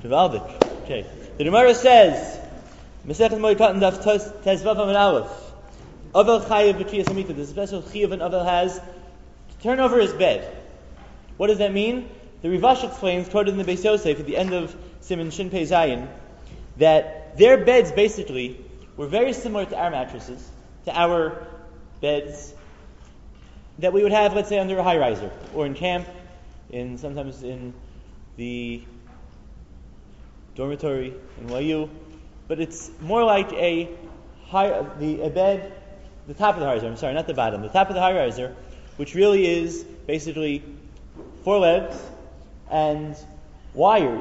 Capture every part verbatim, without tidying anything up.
Gavaldik. Okay. The Gemara says, Masechet Moed Daf Tezvav Amud Aleph, Avel Chayev B'Kriyas Hamita. There's a special Chayev an Avel has to turn over his bed. What does that mean? The Rivash explains, quoted in the Beis Yosef at the end of Siman Shin Pei Zayin, that their beds basically were very similar to our mattresses, to our beds that we would have, let's say, under a high riser, or in camp, in sometimes in the dormitory in Y U. But it's more like a high, the a bed, the top of the high riser. I'm sorry, not the bottom, the top of the high riser, which really is basically four legs and wires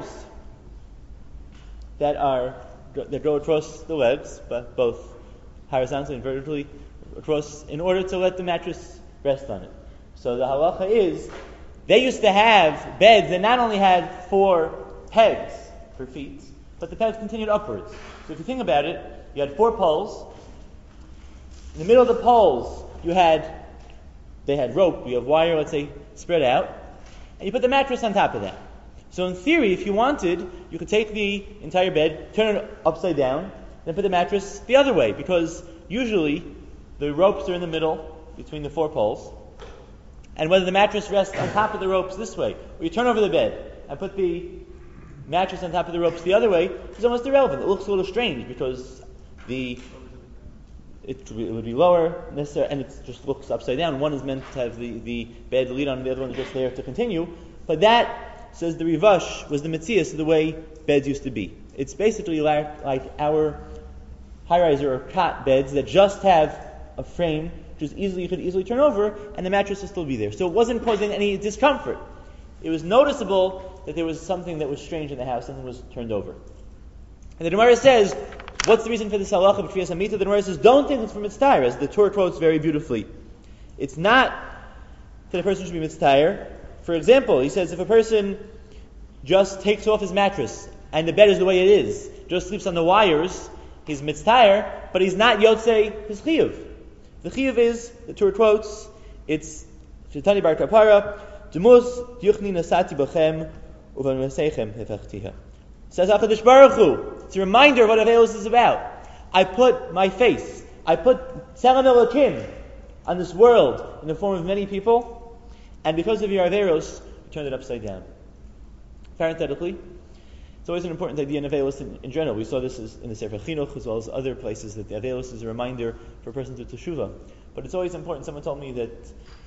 that are that go across the legs, but both horizontally and vertically across, in order to let the mattress rest on it. So the halacha is, they used to have beds that not only had four pegs for feet, but the pegs continued upwards. So if you think about it, you had four poles. In the middle of the poles, you had, they had rope, you have wire, let's say, spread out, and you put the mattress on top of that. So in theory, if you wanted, you could take the entire bed, turn it upside down, then put the mattress the other way, because usually the ropes are in the middle between the four poles, and whether the mattress rests on top of the ropes this way, or you turn over the bed and put the mattress on top of the ropes the other way, is almost irrelevant. It looks a little strange because the it, it would be lower, necessary, and it just looks upside down. One is meant to have the, the bed lead on, and the other one is just there to continue. But that, says the Rivash, was the Metzias of the way beds used to be. It's basically like, like our high-riser or cot beds that just have a frame which is easily you could easily turn over, and the mattress will still be there. So it wasn't causing any discomfort. It was noticeable that there was something that was strange in the house, something was turned over. And the Gemara says, what's the reason for this halacha of Kriyas Hamita? The Gemara says, don't think it's for mitzvah, as the Torah quotes very beautifully. It's not that a person should be mitzvah. For example, he says if a person just takes off his mattress and the bed is the way it is, just sleeps on the wires, he's mitzvah, but he's not yotzei his chiyuv. The chiyuv is, the Torah quotes, it's Shetani bar kapara, Demus yuchni nasati b'chem uvan mesechem hefachtiha. Says HaKadosh Baruch Hu. It's a reminder of what Avelos is about. I put my face, I put Tzelem Elokim on this world in the form of many people, and because of your Avelos, you turned it upside down. Parenthetically, it's always an important idea in Avelos in, in general. We saw this as, in the Sefer Chinuch as well as other places, that the Avelos is a reminder for a person to teshuva. But it's always important. Someone told me that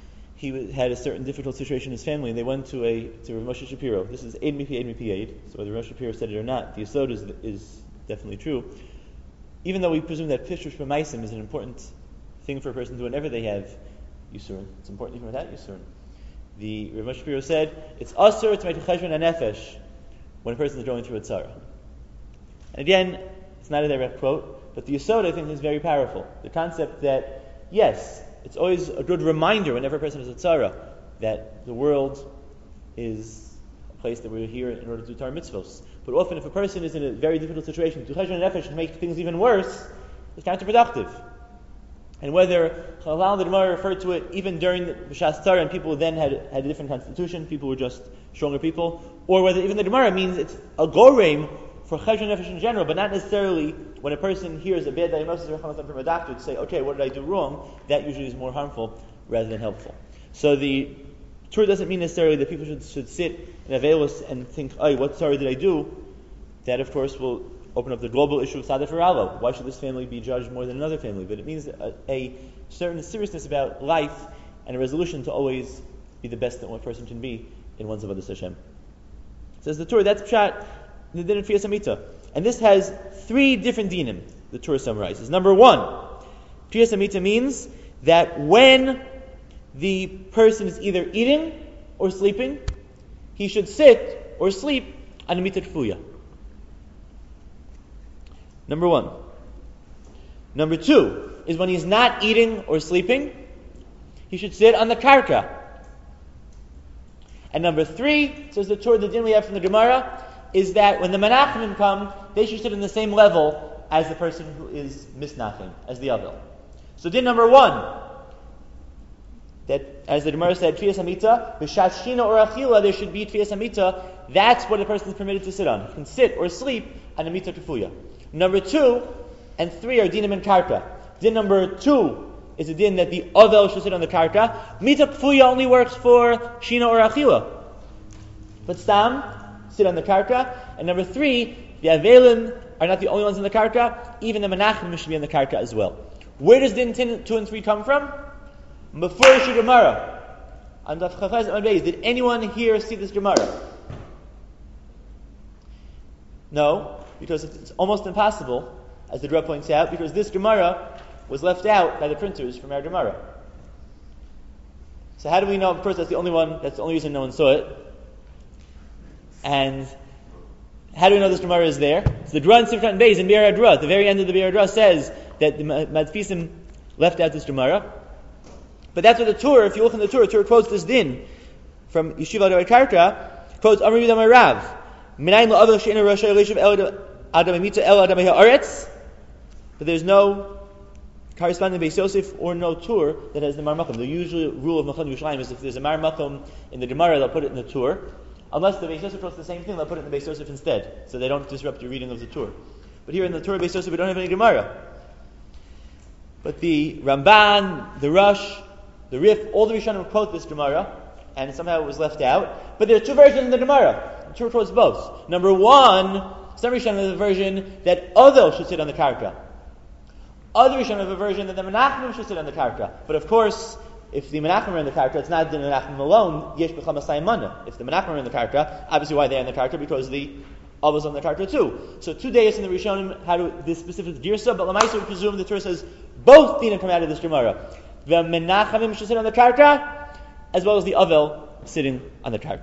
he had a certain difficult situation in his family, and they went to a to Rav Moshe Shapiro. This is Eid Mipi, Eid Mipi Eid. So whether Rav Moshe Shapiro said it or not, the Yesod is, is definitely true. Even though we presume that Pishrush B'maisim is an important thing for a person to do whenever they have Yisurin. It's important even without Yisurin. The Rav Moshe Shapiro said, it's Asur to make a Cheshvan and Nefesh when a person is going through a tzara. And again, it's not a direct quote, but the Yesod, I think, is very powerful. The concept that, yes, it's always a good reminder whenever a person is a tzara that the world is a place that we're here in order to do our mitzvos. But often if a person is in a very difficult situation, to cheshvan nefesh to make things even worse, it's counterproductive. And whether Chalal the Gemara referred to it even during the B'shas tzara and people then had, had a different constitution, people were just stronger people, or whether even the Gemara means it's a goreim for cheshvan nefesh in general, but not necessarily when a person hears a bad diagnosis or comes from a doctor to say, okay, what did I do wrong? That usually is more harmful rather than helpful. So the Torah doesn't mean necessarily that people should, should sit in Avelos and think, oh, what sorry did I do? That, of course, will open up the global issue of Sadaf Ralo. Why should this family be judged more than another family? But it means a, a certain seriousness about life and a resolution to always be the best that one person can be in one's avodas Hashem. Says the Torah, that's pshat in the din of Kriyas Hamita. And this has three different dinim, the Torah summarizes. Number one, Kriyas Hamita means that when the person is either eating or sleeping, he should sit or sleep on a mitat fuya. Number one. Number two is when he's not eating or sleeping, he should sit on the karka. And number three, says the Torah, the din we have from the Gemara, is that when the menachemim come, they should sit on the same level as the person who is misnachim, as the avel. So din number one, that, as the Gemara said, Tfiyas Hamita, B'shat Shina or Achila, there should be Tfiyas Hamita. That's what a person is permitted to sit on. He can sit or sleep on a Mita Tefuya. Number two and three are Dinim and Karta. Din number two is a din that the Avel should sit on the Karta. Mita Tefuya only works for Shina or Achila. But Stam, sit on the Karta. And number three, the Avelim are not the only ones in the Karta. Even the Menachim should be on the Karta as well. Where does Din two and three come from? Before the Gemara. On Daf Chafaz Amud Beis, did anyone here see this Gemara? No, because it's almost impossible, as the Drah points out, because this Gemara was left out by the printers from our Gemara. So how do we know? Of course, that's the only one. That's the only reason no one saw it. And how do we know this Gemara is there? So the Drah in Sifrat Beis in Be'er HaDrah, at the very end of the Be'er HaDrah, says that the Madfisim left out this Gemara. But that's what the Torah, if you look in the Torah, the Torah quotes this din from Yeshiva Adar Karta, quotes Amar Yudam Rav, Minayin la'avel she'ena Rosh Hashanah el Adam Amita el Adam Ha'aretz. But there's no corresponding Beis Yosef or no Tur that has the Mar Makom. The usual rule of Machon Yerushalayim is if there's a Mar Makom in the Gemara, they'll put it in the Tur. Unless the Beis Yosef quotes the same thing, they'll put it in the Beis Yosef instead, so they don't disrupt your reading of the Tur. But here in the Torah Beis Yosef, we don't have any Gemara. But the Ramban, the Rosh, the Rif, all the Rishonim quote this Gemara, and somehow it was left out. But there are two versions in the Gemara. The Torah quotes both. Number one, some Rishonim have a version that Avel should sit on the Karka. Other Rishonim have a version that the Menachim should sit on the Karka. But of course, if the Menachim are in the Karka, it's not the Menachim alone. Yesh b'cham asayim mana. If the Menachim are in the Karka, obviously why they're in the Karka? Because the Avel's on the Karka too. So two days in the Rishonim had this specific Girsa, but Lamaisa would presume the Torah says both dinim come out of this Gemara. The Menachamim should sit on the Karka, as well as the Avel sitting on the Karka.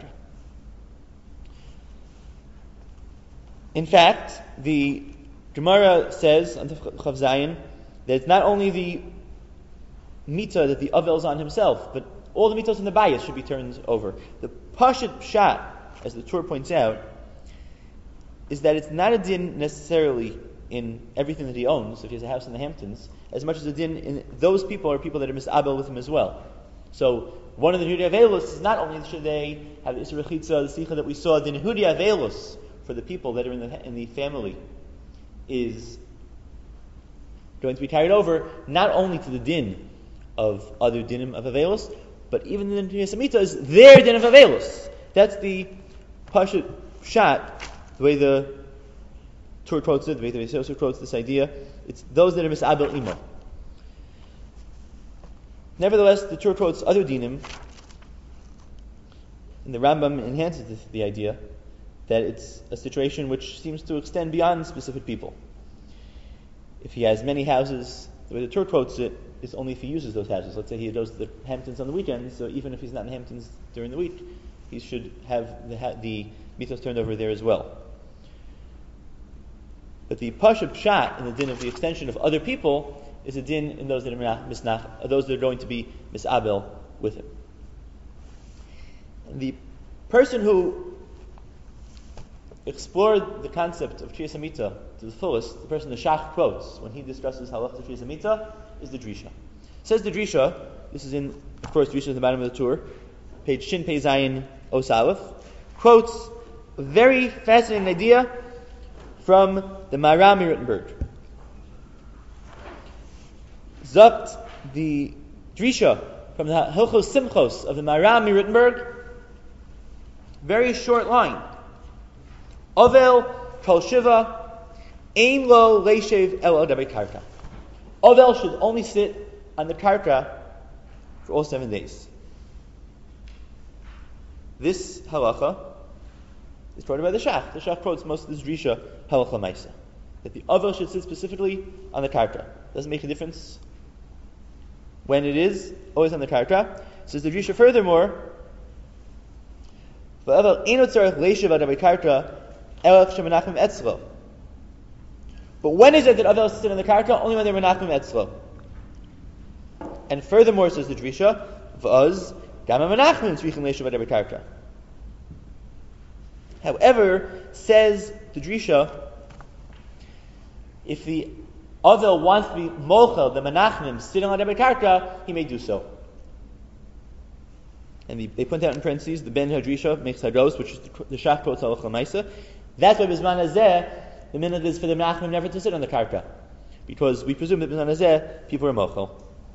In fact, the Gemara says on Chav Zayin that it's not only the Mita that the Avel is on himself, but all the Mitos in the Bayis should be turned over. The Pashut Pshat, as the Torah points out, is that it's not a din necessarily in everything that he owns, if he has a house in the Hamptons, as much as a din in those people are people that are misabel with him as well. So one of the Nehudi Avelus is not only should they have the Isra Chitza, the Sicha that we saw, the Nehudi Avelus for the people that are in the in the family is going to be carried over not only to the din of other dinim of Avelus, but even the Nehudi Samita is their din of Avelus. That's the Pashut Pshat, the way the Torah quotes it, the way the Beis Yosef quotes this idea. It's those that are misabel imo. Nevertheless, the Torah quotes other dinim, and the Rambam enhances the, the idea that it's a situation which seems to extend beyond specific people. If he has many houses, the way the Torah quotes it is only if he uses those houses. Let's say he goes to the Hamptons on the weekends, so even if he's not in the Hamptons during the week, he should have the, the mitos turned over there as well. But the Pasha Pshat in the din of the extension of other people is a din in those that are misnach, those that are going to be misabel with him. And the person who explored the concept of Tfiyas Hamita to the fullest, the person the Shach quotes when he discusses halachas of Tfiyas Hamita, is the Drisha. Says the Drisha, this is in, of course, Drisha is at the bottom of the tour, page Shin Pei Zayin Os Aleph, quotes a very fascinating idea from the Maharam Rittenberg. Zakt the Drisha from the Hilchos Simchos of the Maharam Rittenberg, very short line. Ovel kol shiva ein lo leishev el adabe karka. Ovel should only sit on the karka for all seven days. This halacha is quoted by the Shach. The Shach quotes most of this Drisha halacha maisa, that the Ovel should sit specifically on the karka. Doesn't make a difference when it is, always on the karka. Says the Drisha furthermore, v'Ovel eino tzarech leishev adabe karka elach shemenachim etzlo. But when is it that Ovel sit on the karka? Only when they're menachim etzlo. And furthermore, says the Drisha, v'oz gam menachim tzrichim leishev adabe karka. However, says the Drisha, if the Ovel wants to be mochel, the menachim sitting on adabe karka, he may do so. and the, they point out in parentheses the Ben Hadrisha makes Hadros, which is the, the Shach quotes Halacha Maisa. That's why Bizman Hazeh, the minhag is for the Menachemim never to sit on the karka, because we presume that Bizman Hazeh people are mochel.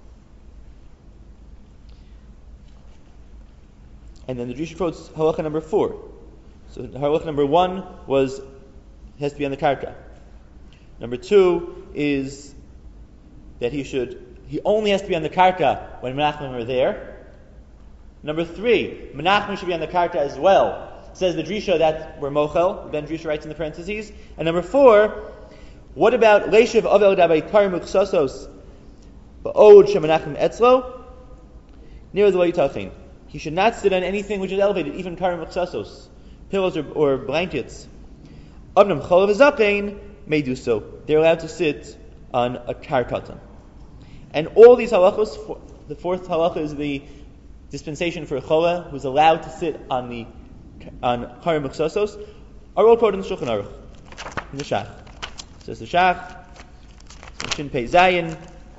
And then the Drisha quotes Halacha number four. So Halacha number one was has to be on the karka. Number two is that he should he only has to be on the karka when Menachemim are there. Number three, Menachemim should be on the karka as well. Says the Drisha that we're mochel. Ben Drisha writes in the parentheses. And number four, what about leishiv avel dabei karim uksasos ba'od shemenachem etzlo near the loyitachin? He should not sit on anything which is elevated, even karim uksasos, pillows or, or blankets. Abnam cholav zapein may do so. They're allowed to sit on a karkatan. And all these halachos, the fourth halacha is the dispensation for a chola who's allowed to sit on the on karim uksasos, are all quoted in the Shulchan Aruch, in the Shach. Says the Shach, Shin Pei Zayin,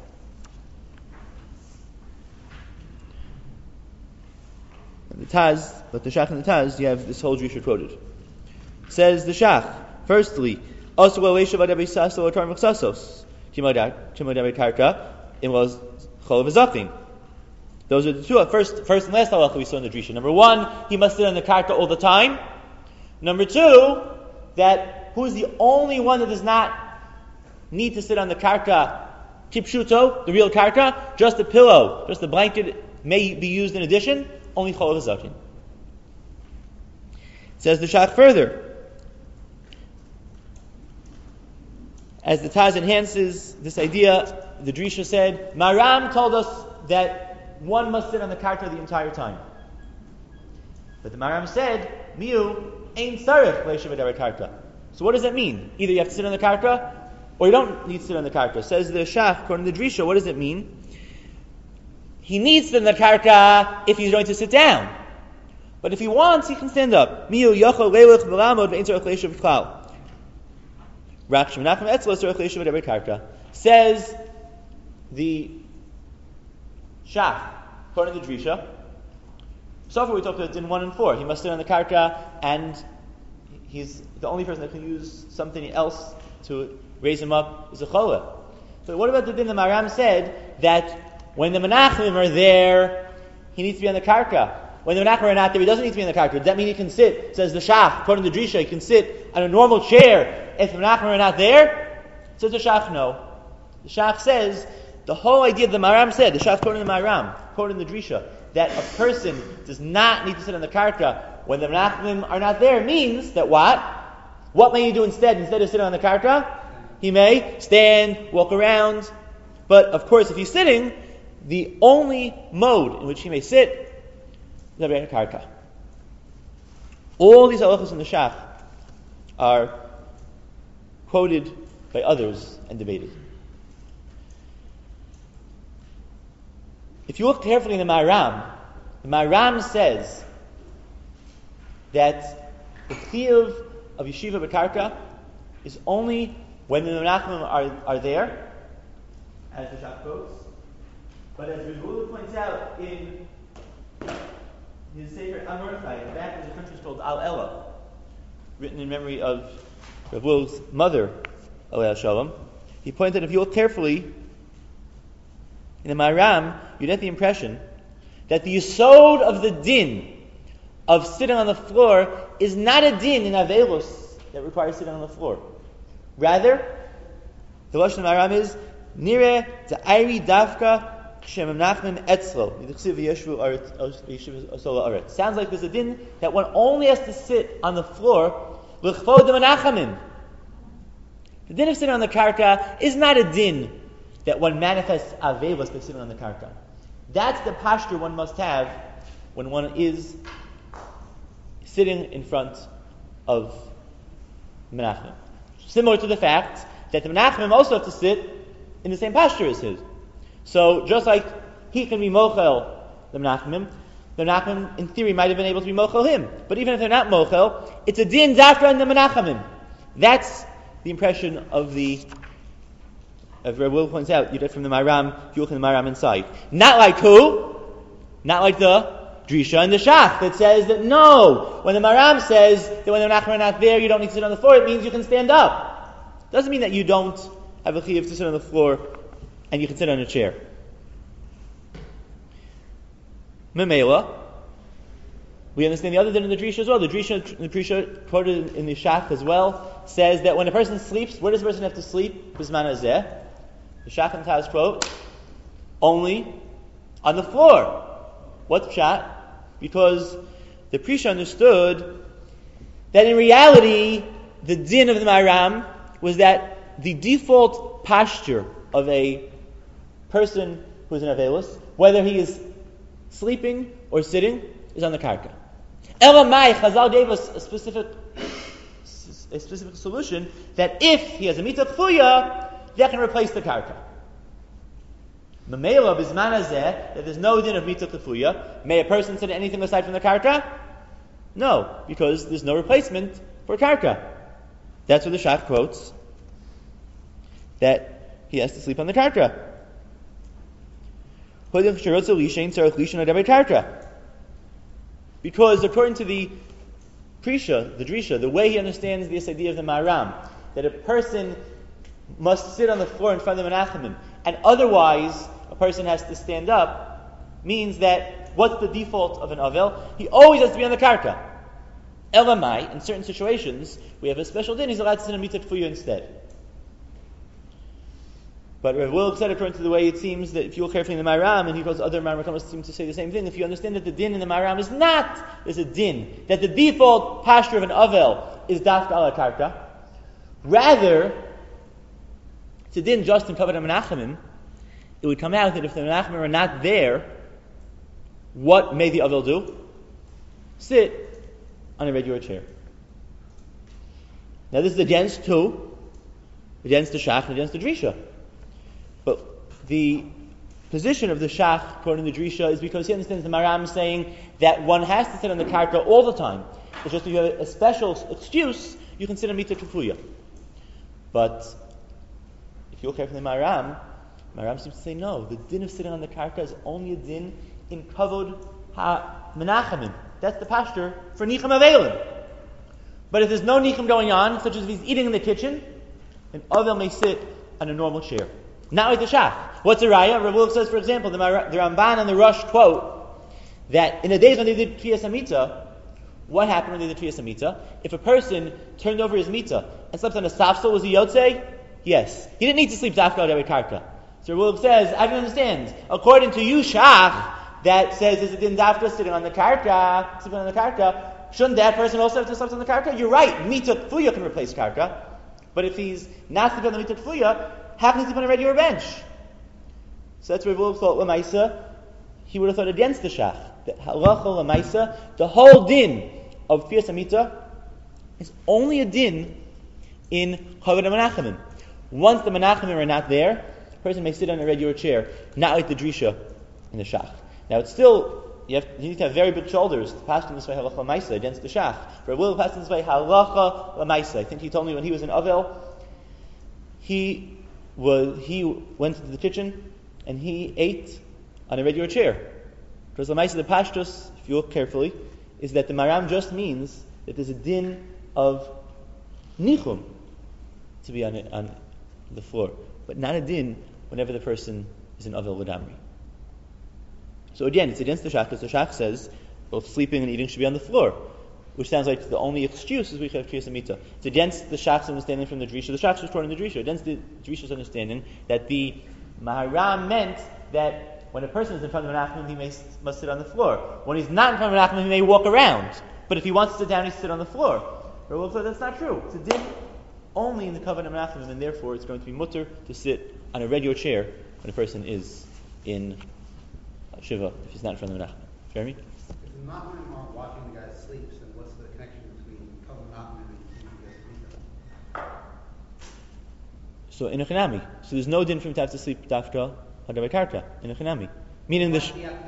and the Taz, but the Shach and the Taz, you have this whole Drisha quoted. Says the Shach, firstly, also leishav adabei saso or karim uksasos, timod adabei karka, in was cholav zakin. Those are the two. First, first and last halacha we saw in the Drisha. Number one, he must sit on the karka all the time. Number two, that who is the only one that does not need to sit on the karka, kipshuto, the real karka, just a pillow, just a blanket may be used in addition, only cholav zakin. Says the Shach further, as the Taz enhances this idea, the Drisha said, Maram told us that one must sit on the karka the entire time. But the Maram said, Miu ain't sarich leishav adabei karka. So what does that mean? Either you have to sit on the karka, or you don't need to sit on the karka. Says the Shach, according to the Drisha, what does it mean? He needs to sit on the karka if he's going to sit down. But if he wants, he can stand up. Miu yachol leilach v'lamod ve'ein sarich leishav klal. Rak shemenachem etzlo sarich leishav adabei karka. Says the Shach, according to the Drisha, so far we talked about din one and four. He must sit on the karka, and he's the only person that can use something else to raise him up is a chola. But what about the din the Maram said that when the Menachemim are there, he needs to be on the karka. When the Menachemim are not there, he doesn't need to be on the karka. Does that mean he can sit? Says the Shach, according to the Drisha, he can sit on a normal chair if the Menachemim are not there? Says the Shach, no. The Shach says the whole idea the Maram said, the Shach quoting the Maram, quoting the Drisha, that a person does not need to sit on the karka when the Menachemim are not there, means that what? What may he do instead? Instead of sitting on the karka, he may stand, walk around. But of course, if he's sitting, the only mode in which he may sit is on the karka. All these halachos in the Shach are quoted by others and debated. If you look carefully in the Maram, the Maram says that the chiyuv of yeshiva b'karka is only when the Menachemim are, are there, as the Shach quotes. But as Rebbe points out in his Sefer Amorchai, in the back of the country is called Al Ela, written in memory of Rebbe Will's mother, Alei Shalom, he pointed out, if you look carefully in the Maram, you get the impression that the yesod of the din of sitting on the floor is not a din in Avelos that requires sitting on the floor. Rather, the Lashon of Maram is Nire Ta'ayri Dafka Shem Menachemim Etzlo. Sounds like there's a din that one only has to sit on the floor l'chvod the Menachemim. The din of sitting on the karka is not a din that one manifests avelos by sitting on the karka. That's the posture one must have when one is sitting in front of Menachemim. Similar to the fact that the Menachemim also have to sit in the same posture as his. So just like he can be mochel the Menachemim, the Menachemim in theory might have been able to be mochel him. But even if they're not mochel, it's a din dafka in the Menachemim. That's the impression of the as Rebbe Will points out, you get from the Maram, if you look in the Maram inside. Not like who? Not like the Drisha and the Shach that says that no, when the Maram says that when the Menachem are not there, you don't need to sit on the floor, it means you can stand up. Doesn't mean that you don't have a chiyuv to sit on the floor and you can sit on a chair. Memela, we understand the other din in the Drisha as well. The Drisha, the Drisha quoted in the Shach as well, says that when a person sleeps, where does the person have to sleep? Bisman hazeh. The Shach and Taz quote, only on the floor. What's pshat? Because the Prisha understood that in reality, the din of the Maram was that the default posture of a person who is in Avelis, whether he is sleeping or sitting, is on the karka. Elamai, Chazal gave us a specific, a specific solution that if he has a mitzvah kfuya, that can replace the karka. Mamela bisman hazeh, that there's no din of mitzvah kfuya. May a person sit anything aside from the karka? No, because there's no replacement for karka. That's what the Shach quotes, that he has to sleep on the karka. Because according to the Prisha, the Drisha, the way he understands this idea of the Maram, that a person must sit on the floor in front of the Menachemim, and otherwise a person has to stand up, means that what's the default of an Avel? He always has to be on the Karka. Elamai, in certain situations, we have a special din, he's allowed to sit on Mitzvah Kfuya instead. But Rav Wilk said, according to the way it seems, that if you look carefully in the Maram, and he goes, other Maramakomas seem to say the same thing, if you understand that the din in the Maram is not, there's a din, that the default posture of an Avel is dafka ala karka, rather, it's a din just in Kavod HaMenachemim, it would come out that if the Menachemim are not there, what may the Avel do? Sit on a regular chair. Now this is against two, against the Shach and against the Drisha. But the position of the Shach, according to the Drisha, is because he understands the Maram saying that one has to sit on the karka all the time. It's just if you have a special excuse, you can sit on Mitzvah Kfuya. But if you look carefully in the Maram, Maram seems to say no. The din of sitting on the karka is only a din in Kavod HaMenachemim. That's the posture for Nicham Avelim. But if there's no Nicham going on, such as if he's eating in the kitchen, then Avel may sit on a normal chair. Not like the Shach. What's a raya? Rav Wilk says, for example, the, Mar- the Ramban and the Rosh quote that in the days when they did Kriyas HaMitah, what happened when they did Kriyas HaMitah? If a person turned over his Mitah and slept on a safsel, was he Yotzei? Yes. He didn't need to sleep Dafka Devi Karka. So Rav Wilk says, I don't understand. According to you, Shach, that says there's a din Dafka sitting on the Karka, sleeping on the Karka, shouldn't that person also have to sleep on the Karka? You're right. Mitah Kfuya can replace Karka. But if he's not sleeping on the Mitah Kfuya, how can he sleep on a regular bench? So that's where Rav Wilk thought, Lamaisa, he would have thought against the Shach. That halacha Lamaisa, the whole din of Kriyas HaMitah is only a din in Kavod HaMenachemim. Once the Menachemim are not there, a person may sit on a regular chair, not like the Drisha in the Shach. Now it's still, you, have, you need to have very big shoulders to pass in this way halacha Lamaisa against the Shach. Rav Wilk passed in this way halacha Lamaisa. I think he told me when he was in Avel, he was he went into the kitchen and he ate on a regular chair. Because the Lamaisa, the Pashtus, if you look carefully, is that the Maram just means that there's a din of nichum to be on, it, on the floor, but not a din whenever the person is in Avel L'Damri. So again, it's against the Shach, because the Shach says both sleeping and eating should be on the floor, which sounds like the only excuse is we have Kriyas HaMitah. It's against the Shach's understanding from the Drisha. The Shach's quoting the Drisha. Against the Drisha's understanding that the Maharam meant that when a person is in front of an Menachemim, he may, must sit on the floor. When he's not in front of an Menachemim, he may walk around. But if he wants to sit down, he sit on the floor. Rav said that's not true. It's a din only in the Kavod HaMenachemim, and therefore it's going to be mutter to sit on a regular chair when a person is in Shiva, if he's not in front of the Menachemim. Jeremy? If the Menachemim aren't watching the guy sleep, then what's the connection between Kavod HaMenachemim and Kriyas HaMitah? So in a Chinami. So there's no din for him to have to sleep Dafka Hadabai Karka in a Chinami. Meaning the. Sh-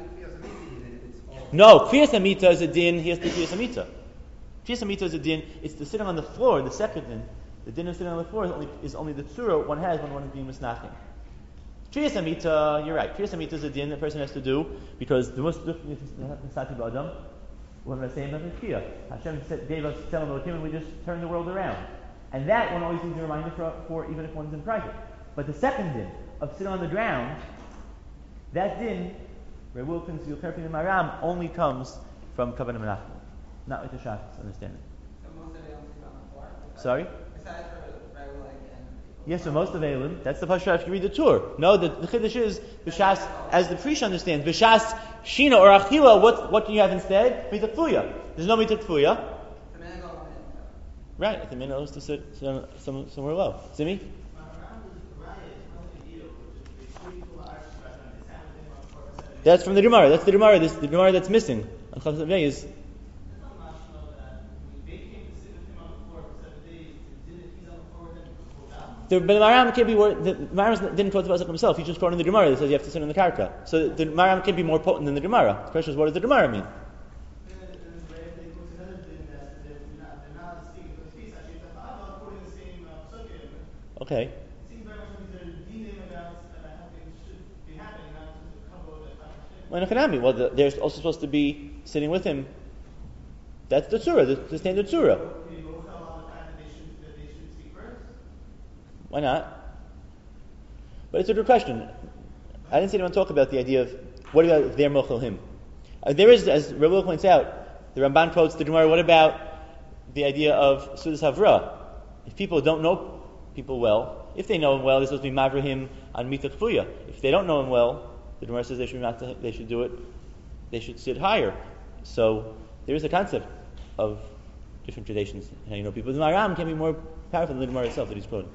no, Kriyas HaMitah is a din, he has to Kriyas HaMitah. Kriyas HaMitah is a din, it's the sitting on the floor, the second din. The din of sitting on the floor is only, is only the tzura one has when one is being misnachim. Triyas Amita, you're right. Triyas Amita is a din that a person has to do because the most different Adam. What am I saying about the Triyah? Hashem said, gave us Tzelem Elokim, and we just turned the world around. And that one always needs a reminder for, for even if one's in private. But the second din of sitting on the ground, that din, Rebbe Wilkins, Yocherpin, and Maram, only comes from Kavanah Menachem, not like the Shaf's understanding. So most of it only sit on the floor? Sorry? Besides for Rebbe like and Yes, so most of Eilim, that's the Pasha if you read the Tur. No, the, the Chiddush is, B'shas, as the Prish understands, B'shas Shina or Achila, what, what can you have instead? Mita Tfuya. There's no Mita Tfuya. the man go on it. Right, at the minute is to sit some, some, somewhere low. Simi? That's from the Gemara. That's the Gemara. This the Gemara that's missing. On Chaf Zavei is. The but the Maram can't be more. The Maram didn't quote the pasuk himself. He just quoted the Gemara that says you have to sit on the karka. So the, the Maram can't be more potent than the Gemara. The question is, what does the Gemara mean? Okay. Well, the, they're also supposed to be sitting with him. That's the tzura, the, the standard tzura. Why not? But it's a good question. I didn't see anyone talk about the idea of what about if they're mochel him. Uh, there is, as Rebbe points out, the Ramban quotes the Gemara. What about the idea of sudas havra? If people don't know people well, if they know him well, they're supposed to be mavra him on mitach fuya. If they don't know him well, the Gemara says they should not. They should do it. They should sit higher. So there is a concept of different traditions. How you know people. The Maram can be more powerful than the Gemara itself that he's quoting.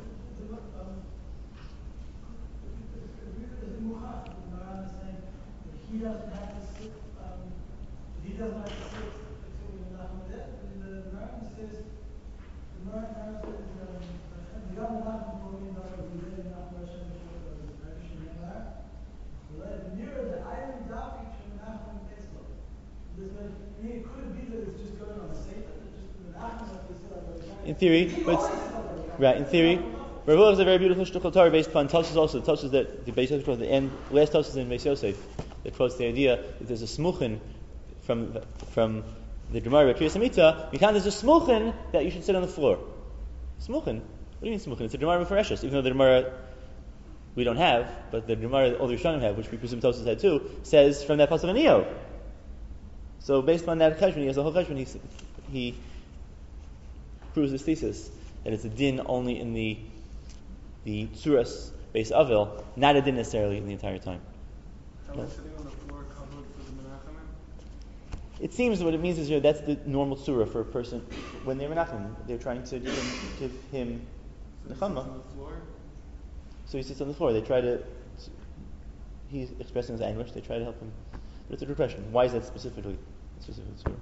He doesn't have to sit. Um, he doesn't have to sit between the Menachem and Dev. And the Menachem says, the Menachem says, the Gam Menachem told me that we did not Hashem Hashem the nearer the iron dafik from Menachem and Tetzlo. This may it could be that it's just going on the same, but just the Menachem that they sit on the In theory, but right in theory. Rav is a very beautiful shtuchel Torah based upon Tosas also. Tosas that the base of the end, last Tosas in Beis Yosef that quotes the idea that there's a smuchin from from the Gemara Triyas Amita. Mikan there's a smuchin that you should sit on the floor. Smuchin. What do you mean smuchin? It's a Gemara Mefareshus, even though the Gemara we don't have, but the Gemara all the Rishonim have, which we presume Tosas had too, says from that pasuk of Neo. So based on that cheshbon, he has a whole cheshbon. He he proves his thesis that it's a din only in the the tzuras base avil, not a din necessarily in the entire time. How is sitting on the floor covered for the menachem? It seems what it means is here that's the normal tzura for a person when they're menachem. They're trying to give him, give him So nechama. on the floor? So he sits on the floor. They try to. He's expressing his anguish. They try to help him. But it's a good question. Why is that specifically specific tzura?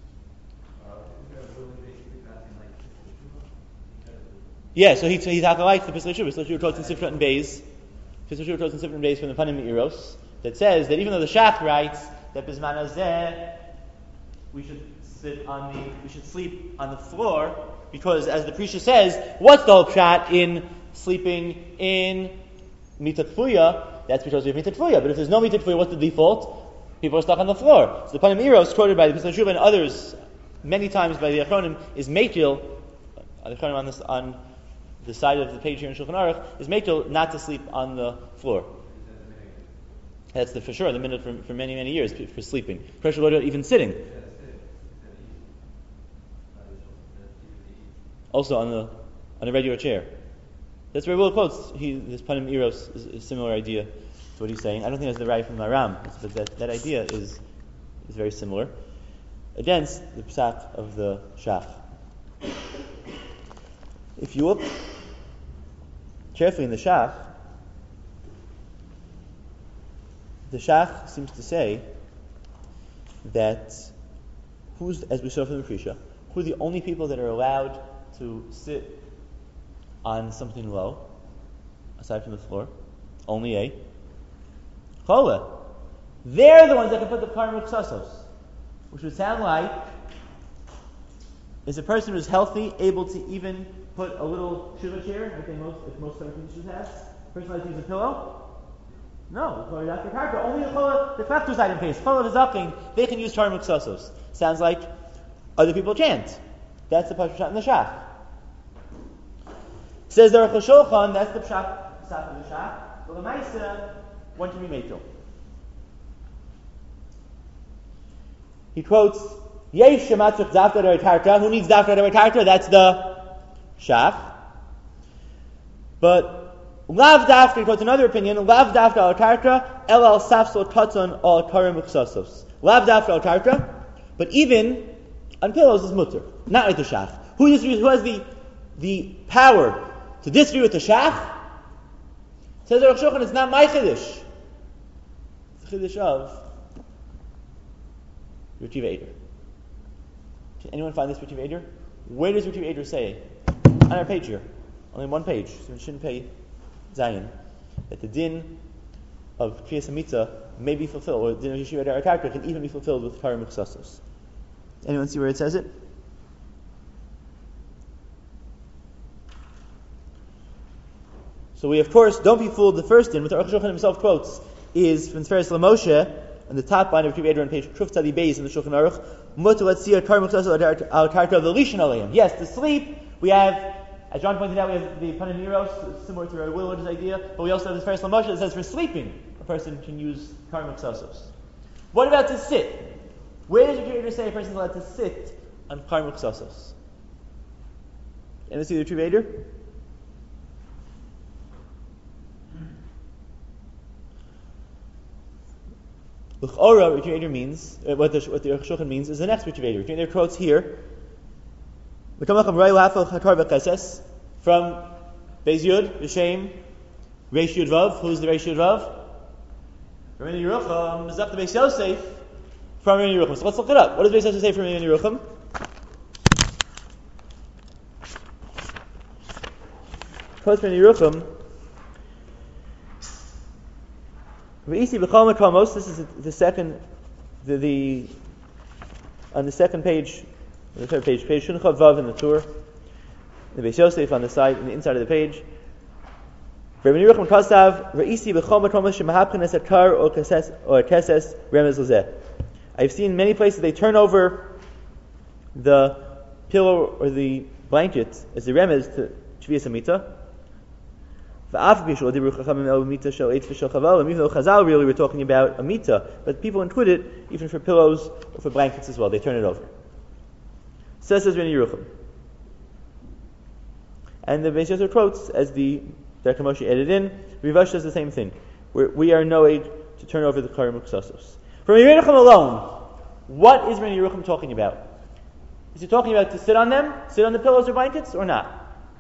Yeah, so he so he's like the Pislei Shuvah. Pislei Shuvah quotes in Sifrat and Beis. Pislei Shuvah quotes in Sifrat and Beis from the Panim Eiros that says that even though the Shach writes that Bizman Hazeh we should sit on the we should sleep on the floor because as the Prisha says, what's the whole shot in sleeping in Mitat Fuya? That's because we have Mitat Fuya. But if there's no Mitat Fuya, what's the default? People are stuck on the floor. So the Panim Eiros quoted by the Pislei Shuvah and others many times by the Achronim is Mekil. The Achronim on this on the side of the page here in Shulchan Aruch is Mekil not to sleep on the floor. That's the for sure the minute for, for many many years for, for sleeping. Pressure what about even sitting? Also on the on a regular chair. That's where Will quotes. He this Panim Eiros is a similar idea to what he's saying. I don't think that's the right from Maram, but that, that idea is is very similar against the psak of the Shach. If you look carefully in the Shach, the Shach seems to say that who's, as we saw from the Prisha, who are the only people that are allowed to sit on something low, aside from the floor? Only a Chola. They're the ones that can put the Karma Ksasos, which would sound like is a person who's healthy, able to even put a little shiva chair, I think most, if most Karma should have, a person likes to use a pillow, No, after karka, only the chola, the kaftu side in case. Chola v'zakin, they can use Torah Muksasos. Sounds like other people chant. That's the Pashut in the Shach. Says the Aruch HaShulchan, that's the Pshat, Pshat of the Shach. But the Maisa, one can be made to. He quotes, Yesh shematzuk dafka d'retarta. Who needs dafka d'retarta? That's the Shach. But Lav dafka, he quotes another opinion, Lav dafka al tarta, el al safsol tatzon al Torah Muksasos. Lav dafka al tarta, but even on pillows is mutter, not like the Shach. Who, disagrees, who has the, the power to disagree with the Shach? Says the Aruch HaShulchan, it's not my chiddush. It's the chiddush of Ritiv Eder. Can anyone find this Ritiv Eder? Where does Ritiv Eder say? On our page here. Only one page, so we shouldn't pay Zion. That the din of Kriyas HaMitzah may be fulfilled, or the din of Yeshiva Eder HaKarka can even be fulfilled with Torah Muksasos. Anyone see where it says it? So we, of course, don't be fooled. The first din, what the Aruch HaShulchan himself quotes, is from Tiferes LaMoshe, on the top line of Ritiv Eder on page Truf Tzadi Beis in the Shulchan Aruch, Mutter Latzir Torah Muksasos al Karka of the Lishan Aleim. Yes, to sleep, we have, as John pointed out, we have the Pananiros, similar to our Willow's idea, but we also have the Tiferes LaMoshe that says for sleeping, a person can use Torah Muksasos. What about to sit? Where does Ritiv Eder say a person is allowed to sit on Torah Muksasos? Anyone see the Ritiv Eder? L'chora, Ritiv Eder means, uh, what the what the Aruch HaShulchan means is the next Ritiv Eder. Ritiv Eder quotes here, from Beis Yud, Yishem, Reish Yud Vav. Who's the Reish Yud Vav? From Rabbeinu Yerucham, Zach the Beis Yosef, from Rabbeinu Yerucham. So let's look it up. What does Beis Yosef say from Rabbeinu Yerucham? Quotes from Rabbeinu Yerucham. This is the second, the, the on the second page, the third page, page Shunchav Vav in the Tur, the Beis Yosef on the side, on the inside of the page. Rabbeinu Yerucham Kasav Reisi b'chol makom shemahapchenes atar or keses or keses remez lezeh. I've seen many places they turn over the pillow or the blanket as the remez to Shvias Hamita. Even though Chazal really were talking about a mita, but people include it even for pillows or for blankets as well. They turn it over. So says Rabbeinu Yerucham. And the Beis Yosef quotes, as the Doctor Moshe added in, Rivash does the same thing. We're, we are noed to turn over the Torah Muksasos. From Rabbeinu Yerucham alone, what is Rabbeinu Yerucham talking about? Is he talking about to sit on them, sit on the pillows or blankets, or not?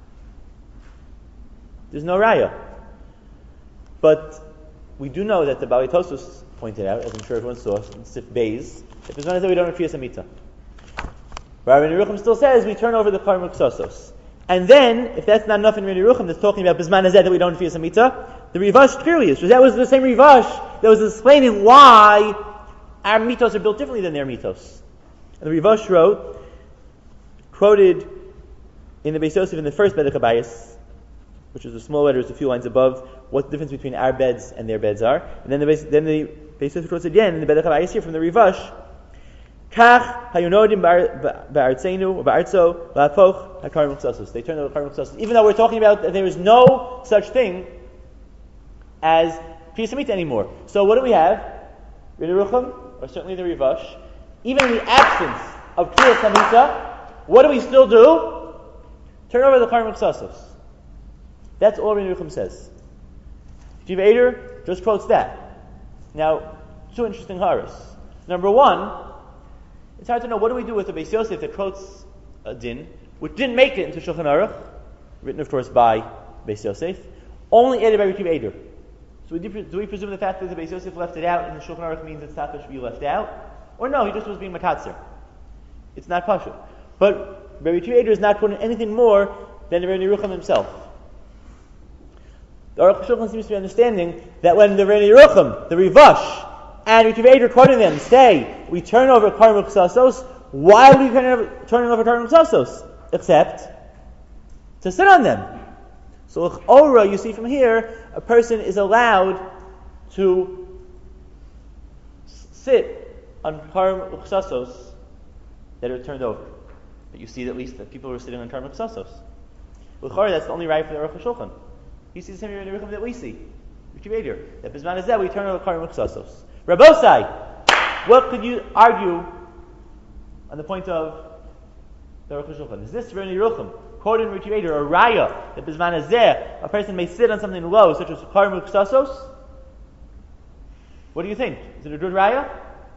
There's no raya. But we do know that the Bali Tosos pointed out, as I'm sure everyone saw in Sif Beis, that there's one that we don't have Kriyas HaMitzah. Rabbeinu Yerucham still says we turn over the Torah Muksasos. And then, if that's not enough in Rabbeinu Yerucham that's talking about Bisman Hazeh that we don't have Kriyas HaMitzah, the Rivash clearly is, because that was the same Rivash that was explaining why our mitos are built differently than their mitos. And the Rivash wrote, quoted in the Beis Yosef in the first Bedek HaBayis, which is the small letters a few lines above, what the difference between our beds and their beds are. And then the Beis, then the Beis Yosef quotes again in the Bedek HaBayis here from the Rivash, Kach hayunodim ba'artzenu ba'artzo la'apoch ha'kar muksasos. They turn to the kar muksasos. Even though we're talking about that there is no such thing as Kriyas HaMitzah anymore. So what do we have? Rabbeinu Yerucham, or certainly the Rivash, even in the absence of Kriyas HaMitzah, what do we still do? Turn over the kar muksasos. That's all Rabbeinu Yerucham says. Ritiv Eder just quotes that. Now, two interesting haras. Number one, it's hard to know what do we do with the Beis Yosef that quotes a din, which didn't make it into Shulchan Aruch, written of course by Beis Yosef, only added by Ritiv Eder. So we do, do we presume the fact that the Beis Yosef left it out and the Shulchan Aruch means that Tzaka should be left out? Or no, he just was being makatzer. It's not pashut. But Ritiv Eder is not quoting anything more than Rabbeinu Yerucham himself. The Aruch HaShulchan seems to be understanding that when the Rabbeinu Yerucham, the Rivash, and Ritiv Eder quoting them say, we turn over Kar Muksasos, why are we turning over, turning over Kar Muksasos? Except to sit on them. So L'chora, you see from here, a person is allowed to s- sit on Karim Uksasos that are turned over. But you see at least that people were sitting on Karim Uksasos. L'chara, that's the only right for the Aruch HaShulchan. He sees the same Yeruchim that we see. That Bisman is that we turn over Karim Uksasos. Rabbosai, what could you argue on the point of the Aruch HaShulchan? Is this Reni Yeruchim, quoted in Rishi Bader, or Raya, that Bisman is there, a person may sit on something low, such as Karim Uksasos? What do you think? Is it a good Raya?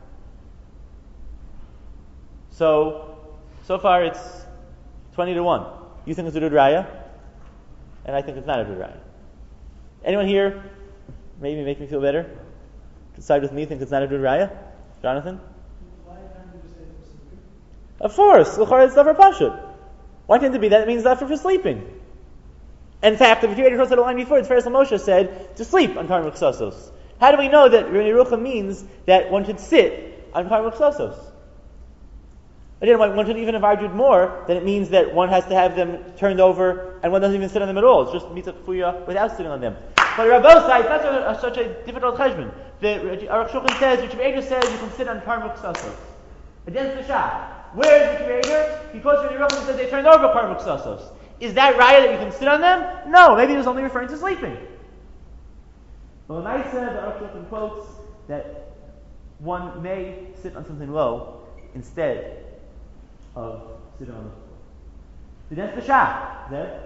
So, so far it's twenty to one. You think it's a good Raya? And I think it's not a good Raya. Anyone here, maybe make me feel better? Decide with me, think it's not a good Raya? Jonathan? Why can't you just say it for sleeping? Of course, l'chara it's davar pashut. Why can't it be that? It means davar for sleeping. In fact, the Ritva across the line before, it's Feres Moshe said to sleep on Karim Uksasos. How do we know that Reni Yeruchim means that one should sit on Karim Uksasos? Again, one should even have argued more that it means that one has to have them turned over and one doesn't even sit on them at all. It's just mitzvah kfuya without sitting on them. But Rabbosai, it's not such a, such a difficult cheshbon. The Aruch Shulchan says, Rishi Bader says you can sit on Karim Uksasos against the Shah. Where is Rishi Bader? Because Reni Yeruchim says they turned over Karim Uksasos. Is that raya that you can sit on them? No, maybe he was only referring to sleeping. Well, I said the Aruch Shulchan quotes that one may sit on something low instead of sitting on the floor. So that's the Shah. That?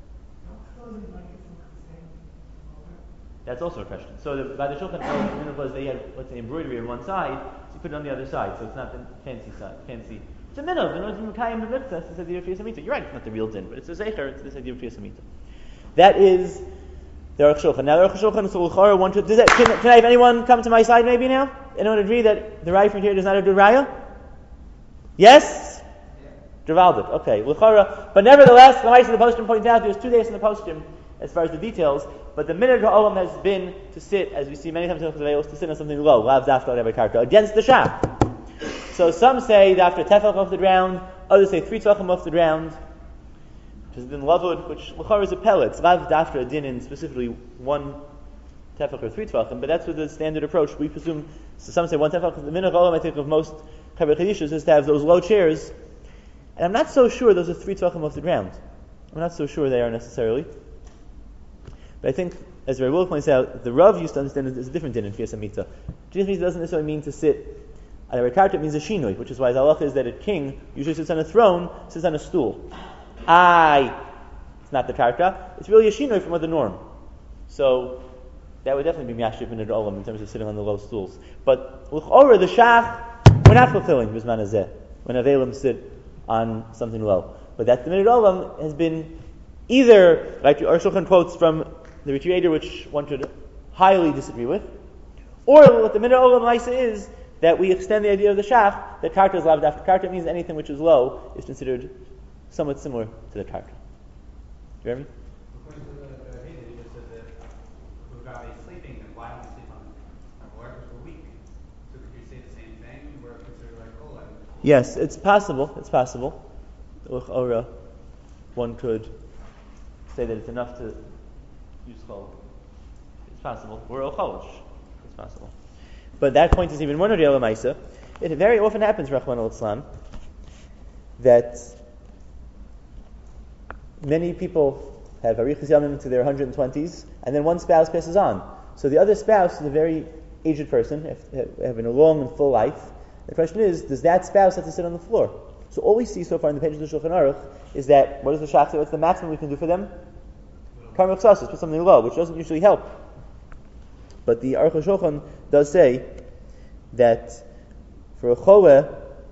That's also a question. So the, by the Shulchan Aruch was they had, let's say, embroidery on one side, so you put it on the other side, so it's not the fancy side. Fancy. It's a minhag. In order to Mekayim b'mitzvah, it's the idea of Kriyas Hamita. You're right, it's not the real din, but it's a zecher. It's this idea of Kriyas Hamita. That is the Aruch Shulchan. Now the Aruch Shulchan is l'chara one to. Does that? Can, can I have anyone come to my side maybe now? Anyone agree that the raya from here is not a good raya? Yes. Drevaldit. Okay, l'chara. But nevertheless, the Ma'aseh the postum points out there's two days in the postum as far as the details. But the minhag ha'olam has been to sit, as we see many times in the Veils, to sit on something low, lav dafka whatever karka, against the Shah. So some say that after tefach off the ground, others say three tefachim off the ground, which has been lavud, which l'chara is a pellet. It's lav dafka a din in specifically one tefach or three tefachim, but that's with the standard approach. We presume, so some say one tefach. The minhag ha'olam, I think, of most Chaver Chedishos is to have those low chairs, and I'm not so sure those are three tefachim off the ground. I'm not so sure they are necessarily. But I think, as Ray Will points out, the Rav used to understand it as a different din in Kriyas Hamita. Kriyas Hamita doesn't necessarily mean to sit on a karta, it means a shinoi, which is why the halacha is that a king usually sits on a throne, sits on a stool. Aye, it's not the karta, it's really a shinoi from the norm. So, that would definitely be miyashif in the olam in terms of sitting on the low stools. But, l'chora, the shach, we're not fulfilling Bisman Hazeh, when Avelim sit on something low. But that the minute olam has been either, like the Aruch Shulchan quotes from the Rishi Bader, which one could highly disagree with, or what the minhag olam ma'aseh is that we extend the idea of the shach that karta is lav dafka karta means anything which is low is considered somewhat similar to the karta. Do you hear me? According to the the Hazel, he just said that Rugav is sleeping, then why don't we sleep on the floor? Because we're weak. So could you say the same thing? We're considered like oh, like Yes, it's possible. It's possible. L'chora, one could say that it's enough to use chol. It's possible. We're a cholish. It's possible. But that point is even more real ma'aseh. It very often happens, Rachmana litzlan, that many people have arichas yamim to their one hundred twenties, and then one spouse passes on. So the other spouse is a very aged person, having a long and full life. The question is, does that spouse have to sit on the floor? So all we see so far in the pages of the Shulchan Aruch is that, what does the Shach say? What's the maximum we can do for them? Karim Uksasos, put something low, which doesn't usually help. But the Aruch HaShulchan does say that for a choleh,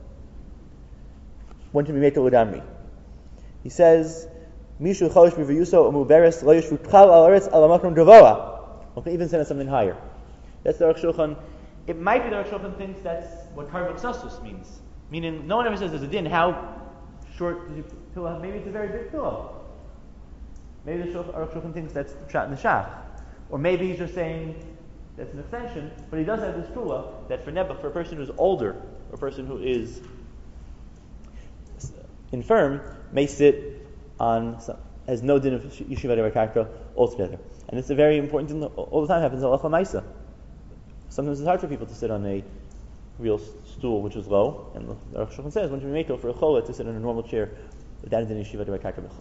one can be made to l'damri. He says, Mishu cholish b'viyuso umuberes lo yishvu k'chal al aretz al hamakom gavoa. One can even send it something higher. That's the Aruch HaShulchan. It might be the Aruch HaShulchan thinks that's what Karim Uksasos means. Meaning, no one ever says there's a din. How short did you pillow have? Maybe it's a very big pillow. Maybe the Aruch HaShulchan thinks that's shot in the shach. Or maybe he's just saying that's an extension, but he does have this tula that for Nebuch, for a person who's older, or a person who is infirm, may sit on, some, has no din of yeshiva de karka altogether. And it's a very important thing, all the time happens in halacha ma'aseh. sometimes it's hard for people to sit on a real stool which is low, and the Aruch Shulchan says one should be made for a chola to sit on a normal chair without a din yeshiva to karka b'chol.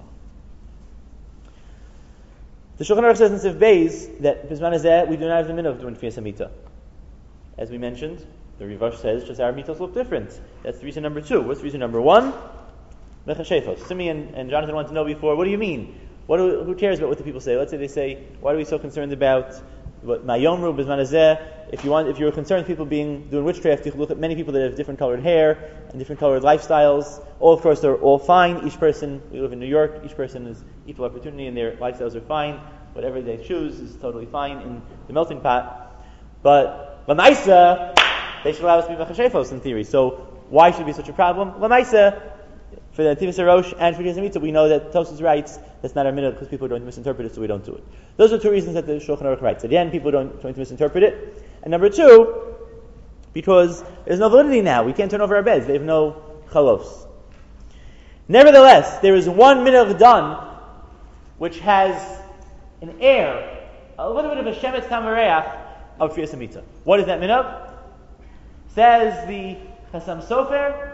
The Shulchan Aruch says in Sif Beis that Bisman Hazeh we do not have the minhag of doing Tfiyas Hamita. As we mentioned, the Rivash says just our mitos look different. That's reason number two. What's reason number one? Mechashefos. Simeon and Jonathan want to know before, what do you mean? What do, who cares about what the people say? Let's say they say, why are we so concerned about what Mayomru, Bisman Hazeh? If you want, if you're concerned people being doing witchcraft, you can look at many people that have different colored hair and different colored lifestyles. All, of course, they're all fine. Each person, we live in New York, each person is equal opportunity and their lifestyles are fine. Whatever they choose is totally fine in the melting pot. But Lamaisa, they should allow us to be Mechashefos in theory. So why should it be such a problem? Lamaisa, for the Tivus Arosh and for Tfiyas Hamita, we know that Tosfos writes that's not our minhag because people don't misinterpret it, so we don't do it. Those are two reasons that the Shulchan Aruch writes. Again, people don't trying to misinterpret it. And number two, because there's no validity now. We can't turn over our beds. They have no chalos. Nevertheless, there is one minhag done which has an air, a little bit of a shemetz tamareach of Tfiyas Hamita. What is that minhag? Says the Chasam Sofer,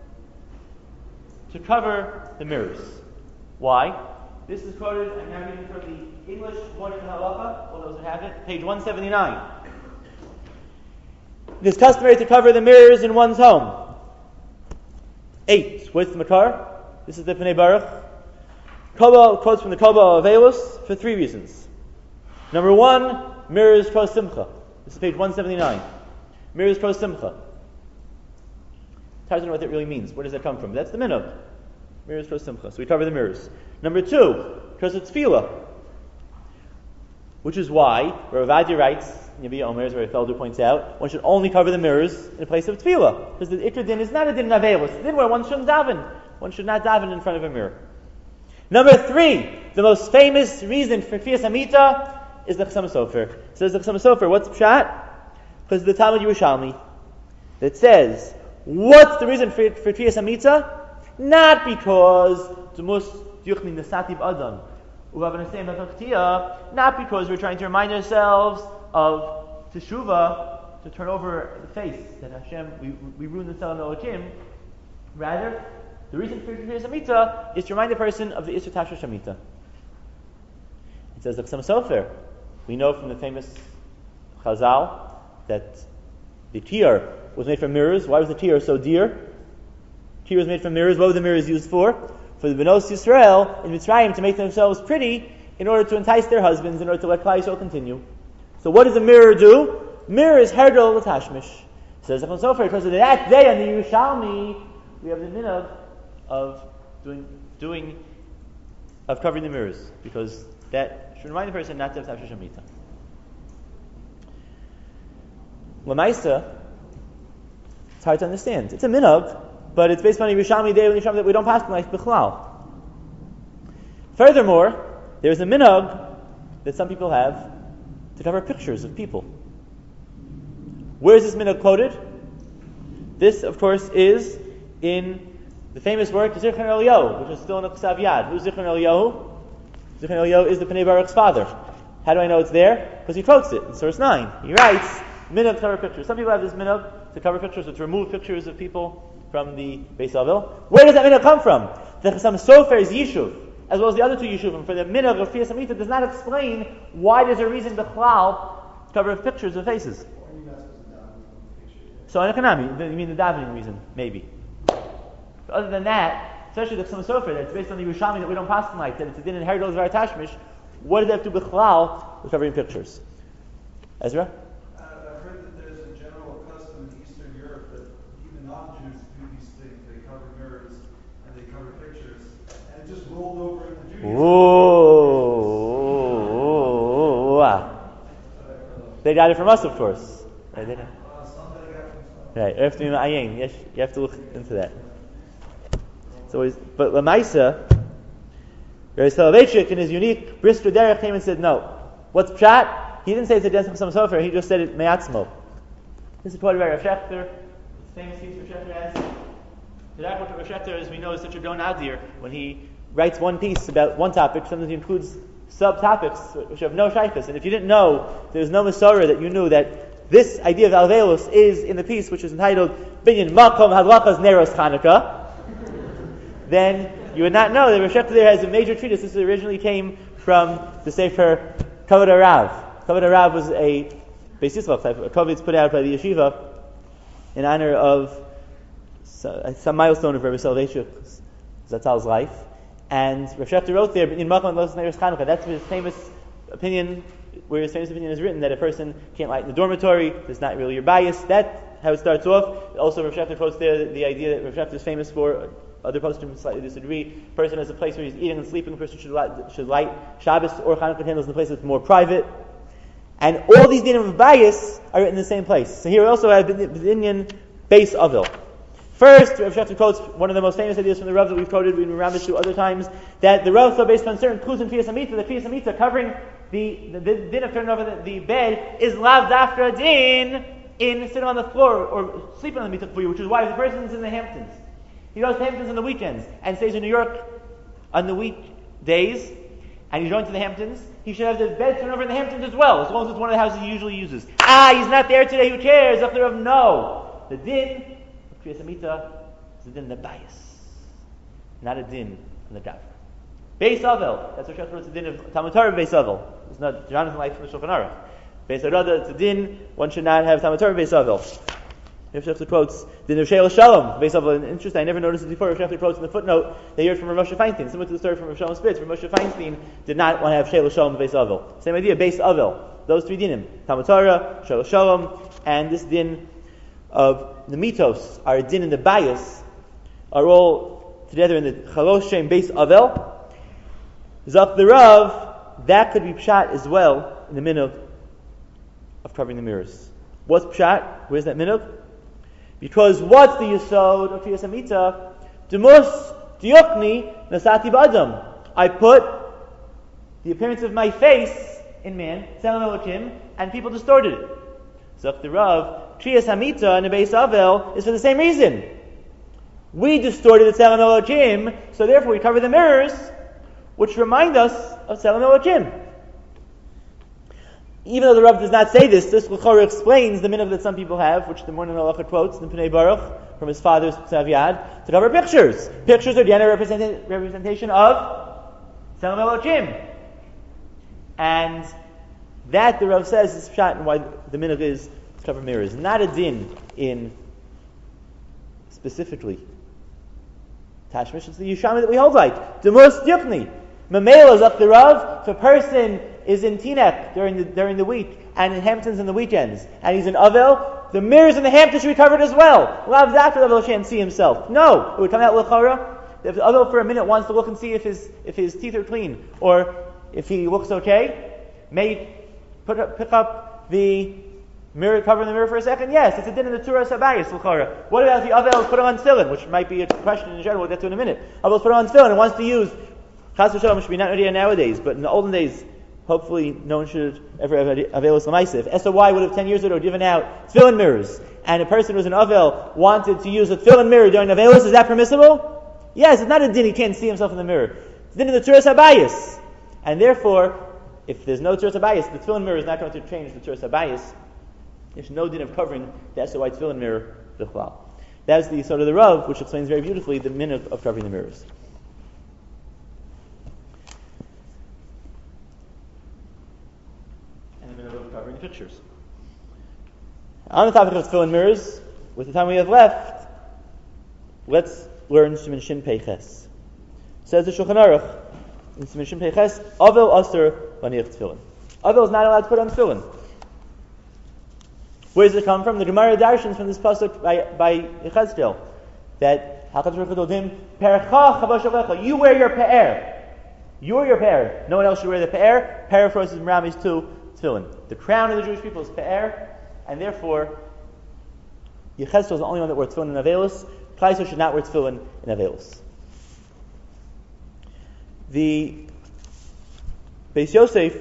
to cover the mirrors. Why? This is quoted, I'm now reading from the English Morning Halacha, all those who have it, page one seventy-nine. It is customary to cover the mirrors in one's home. Eight. What's the Makar? This is the Pnei Baruch. Koba quotes from the Koba of Eilos for three reasons. Number one, mirrors pro simcha. This is page one seventy-nine. Mirrors pro simcha. It's hard to know what that really means. Where does that come from? That's the minhag. Mirrors pro simcha. So we cover the mirrors. Number two, because it's tefillah. Which is why, Rav Ovadia writes, Yabi Omer, as Rav Felder points out, one should only cover the mirrors in a place of tefillah. Because the ikr din is not a din of avelos. It's a din where one shouldn't daven. One should not daven in front of a mirror. Number three, the most famous reason for Tfiyas Hamita is the Chasam Sofer. Says the Chasam Sofer, what's pshat? Because the Talmud Yerushalmi that says, what's the reason for, for Tfiyas Hamita? Not because Dumus Yuchni Nesatib Adam, not because we're trying to remind ourselves of Teshuvah, to turn over the face, that Hashem, we, we ruined the Tzelem Elokim. Rather, the reason for Tfiyas Hamita is to remind the person of the Isur Tashrish Hamita. It says the Chasam Sofer. We know from the famous Chazal that the tear was made from mirrors. Why was the tear so dear? Tear was made from mirrors. What were the mirrors used for? For the Benos Yisrael in Mitzrayim to make themselves pretty in order to entice their husbands, in order to let Klal Yisrael continue. So what does a mirror do? Mirror is herdol l'tashmish. Says the Chasam Sofer, because of that day on the Yerushalmi, we have the minhag of doing, doing, of covering the mirrors, because that should remind the person not to have Tashrish Hamita. Lamaisa, it's hard to understand. It's a minhag, but it's based on a Yerushalmi day when Yerushalmi that we don't pass like Bichlal. Furthermore, there's a minhag that some people have to cover pictures of people. Where is this minhag quoted? This, of course, is in the famous work Zichron Eliyahu, which is still in the Ksav Yad. Who's Zichron Eliyahu? Zichron Eliyahu is the Pnei Baruch's father. How do I know it's there? Because he quotes it in source nine. He writes, minhag to cover pictures. Some people have this minhag to cover pictures, or to remove pictures of people from the Beis Avil. Where does that minhag come from? The Chasam Sofer's Yishuv, as well as the other two Yishuvim, for the minhag of Tfiyas Hamita does not explain why there's a reason Bechlal to cover pictures of faces. So, in Economy, you mean the davening reason? Maybe. But other than that, especially the Chasam Sofer, that's based on the Yerushalmi that we don't pass like that, it's a din in Herdol Zvar Tashmish, what does that have to do with Bechlal with covering pictures? Ezra? Uh, I've heard that there's a general custom in Eastern Europe that even non-Jews do these things. They cover mirrors and they cover pictures, and it just rolled over into Judaism. Ooh, ah. They got it from us, of course. Right, they know. Uh, somebody got from Right, you have to be ma'ayin. Yes, you have to look into that. So, it's, but Lamaisa, Rabbi Soloveitchik in his unique Brisker Derech came and said, no. What's pshat? He didn't say it's against Chasam Sofer. He just said it me'atzmo. This is quoted by Rav Shechter. It's famous piece Rav Shechter has. The Rav Shechter, as we know, is such a Gon Adir. When he writes one piece about one topic, sometimes he includes subtopics which have no shaykhs. And if you didn't know, there's no Masorah that you knew that this idea of Alveolus is in the piece which is entitled Binyan Makom Hadlachas Neros Chanukah, then you would not know that Rosh Hashanah there has a major treatise. This originally came from the Sefer Kavod HaRav. Kavod HaRav was a Beis Yisrael type of Kavod put out by the yeshiva in honor of some milestone of Rabbi Soloveitchik Zatzal's life. And Rosh Hashanah wrote there, in Makom Hadlachas Neros Chanukah, that's his famous opinion, where his famous opinion is written, that a person can't light in the dormitory, that's not really your bias. That's how it starts off. Also, Rav Shafter quotes there the, the idea that Rav Shafter is famous for. Other postscripts slightly disagree. A person has a place where he's eating and sleeping. A person should light, should light Shabbos or Hanukkah candles in a place that's more private. And all these dinim of bias are written in the same place. So here we also have Binyan Beis Avil. First, Rav Shafter quotes one of the most famous ideas from the Rav that we've quoted in Rambam to other times, that the Rav thought based on certain clues in Tfiyas Hamita, the Tfiyas Hamita covering the, the, the din of turning over the, the bed is lav dafka din in sitting on the floor or sleeping on the mitzvah for you, which is why if the person's in the Hamptons, he goes to Hamptons on the weekends and stays in New York on the weekdays, and he's going to the Hamptons, he should have the bed turned over in the Hamptons as well, as long as it's one of the houses he usually uses. Ah, he's not there today, who cares? Up there of no. The din of Kriyas Hamita is the din of the bias, not a din on the dafka. Beis Avel, that's what Shach wrote, the din of Talmud Torah Beis Avel. It's not Jonathan like from the Shulchan Aruch. Beis Arada, it's a din, one should not have Talmud Torah Beis Avel. Shach quotes, din of Sheil Shalom, Beis Avel. Interesting, I never noticed it before. Shach quotes in the footnote, they heard from Rav Moshe Feinstein, similar to the story from Rav Shalom Spitz. Rav Moshe Feinstein did not want to have Sheil Shalom Beis Avel. Same idea, Beis Avel. Those three dinim, Talmud Torah, Sheil Shalom, and this din of the mitos, are a din in the bias, are all together in the Chalosh Shem Beis Avel. Zok the Rav, that could be pshat as well in the minhag of covering the mirrors. What's pshat? Where's that minhag? Because what's the yesod of Tfiyas Hamita? Demus diokni nasati b'adam. I put the appearance of my face in man, Tzelem Elokim, and people distorted it. Zok the Rav, Tfiyas Hamita and the Beis Avel is for the same reason. We distorted the Tzelem Elokim, so therefore we cover the mirrors, which remind us of Tzelem Elokim. Even though the Rav does not say this, this L'chorah explains the minhag that some people have, which the Morning Halacha quotes in Pnei Baruch from his father's Ksav Yad, to cover pictures. Pictures are the other represent- representation of Tzelem Elokim. And that, the Rav says, is pshat and why the minhag is to cover mirrors. Not a din in specifically Tashmish. It's the Yishami that we hold like. Demus Yukni. Mamela is up the Rav. If a person is in Teaneck during the during the week and in Hamptons on the weekends, and he's in Avel, the mirrors in the Hamptons should be covered as well. Lav Zakar Avel can't see himself. No, it would come out L'chorah. If Avel for a minute wants to look and see if his if his teeth are clean or if he looks okay, may put up, pick up the mirror, cover the mirror for a second. Yes, it's a din in the Turas Habayis L'chorah. What about the Avel put on tefillin, which might be a question in general. We'll get to in a minute. Avel's put on tefillin and wants to use. Chas v'shalom should be not idea nowadays, but in the olden days, hopefully no one should ever have Avelus L'maisa. If S O Y would have ten years ago given out tefillin mirrors, and a person who was an Avel wanted to use a tefillin mirror during Avelus, is that permissible? Yes, it's not a din, he can't see himself in the mirror. It's a din in the Turas Habayis. And therefore, if there's no Turas Habayis, the tefillin mirror is not going to change the Turas Habayis. There's no din of covering the S O Y tefillin mirror, b'chlal. That's the sort of the Rav, which explains very beautifully the minhag of covering the mirrors. Covering pictures. On the topic of tefillin mirrors, with the time we have left, let's learn Siman Shin Peiches. Says the Shulchan Aruch in Siman Shin Peiches, Avel Aser Laniach Tefillin. Avel is not allowed to put on tefillin. Where does it come from? The Gemara Darshans from this pasuk by by Yechezkel, that Hakadosh Baruch Hu told him, Percha Chavash Alecha, you wear your pe'er. You wear your pe'er. No one else should wear the pe'er. Pe'er for us is Meramis too. Tefillin. The crown of the Jewish people is pe'er, and therefore Yechezkel is the only one that wore tefillin in Avelus. Klal Yisrael should not wear tefillin in Avelus. The Beis Yosef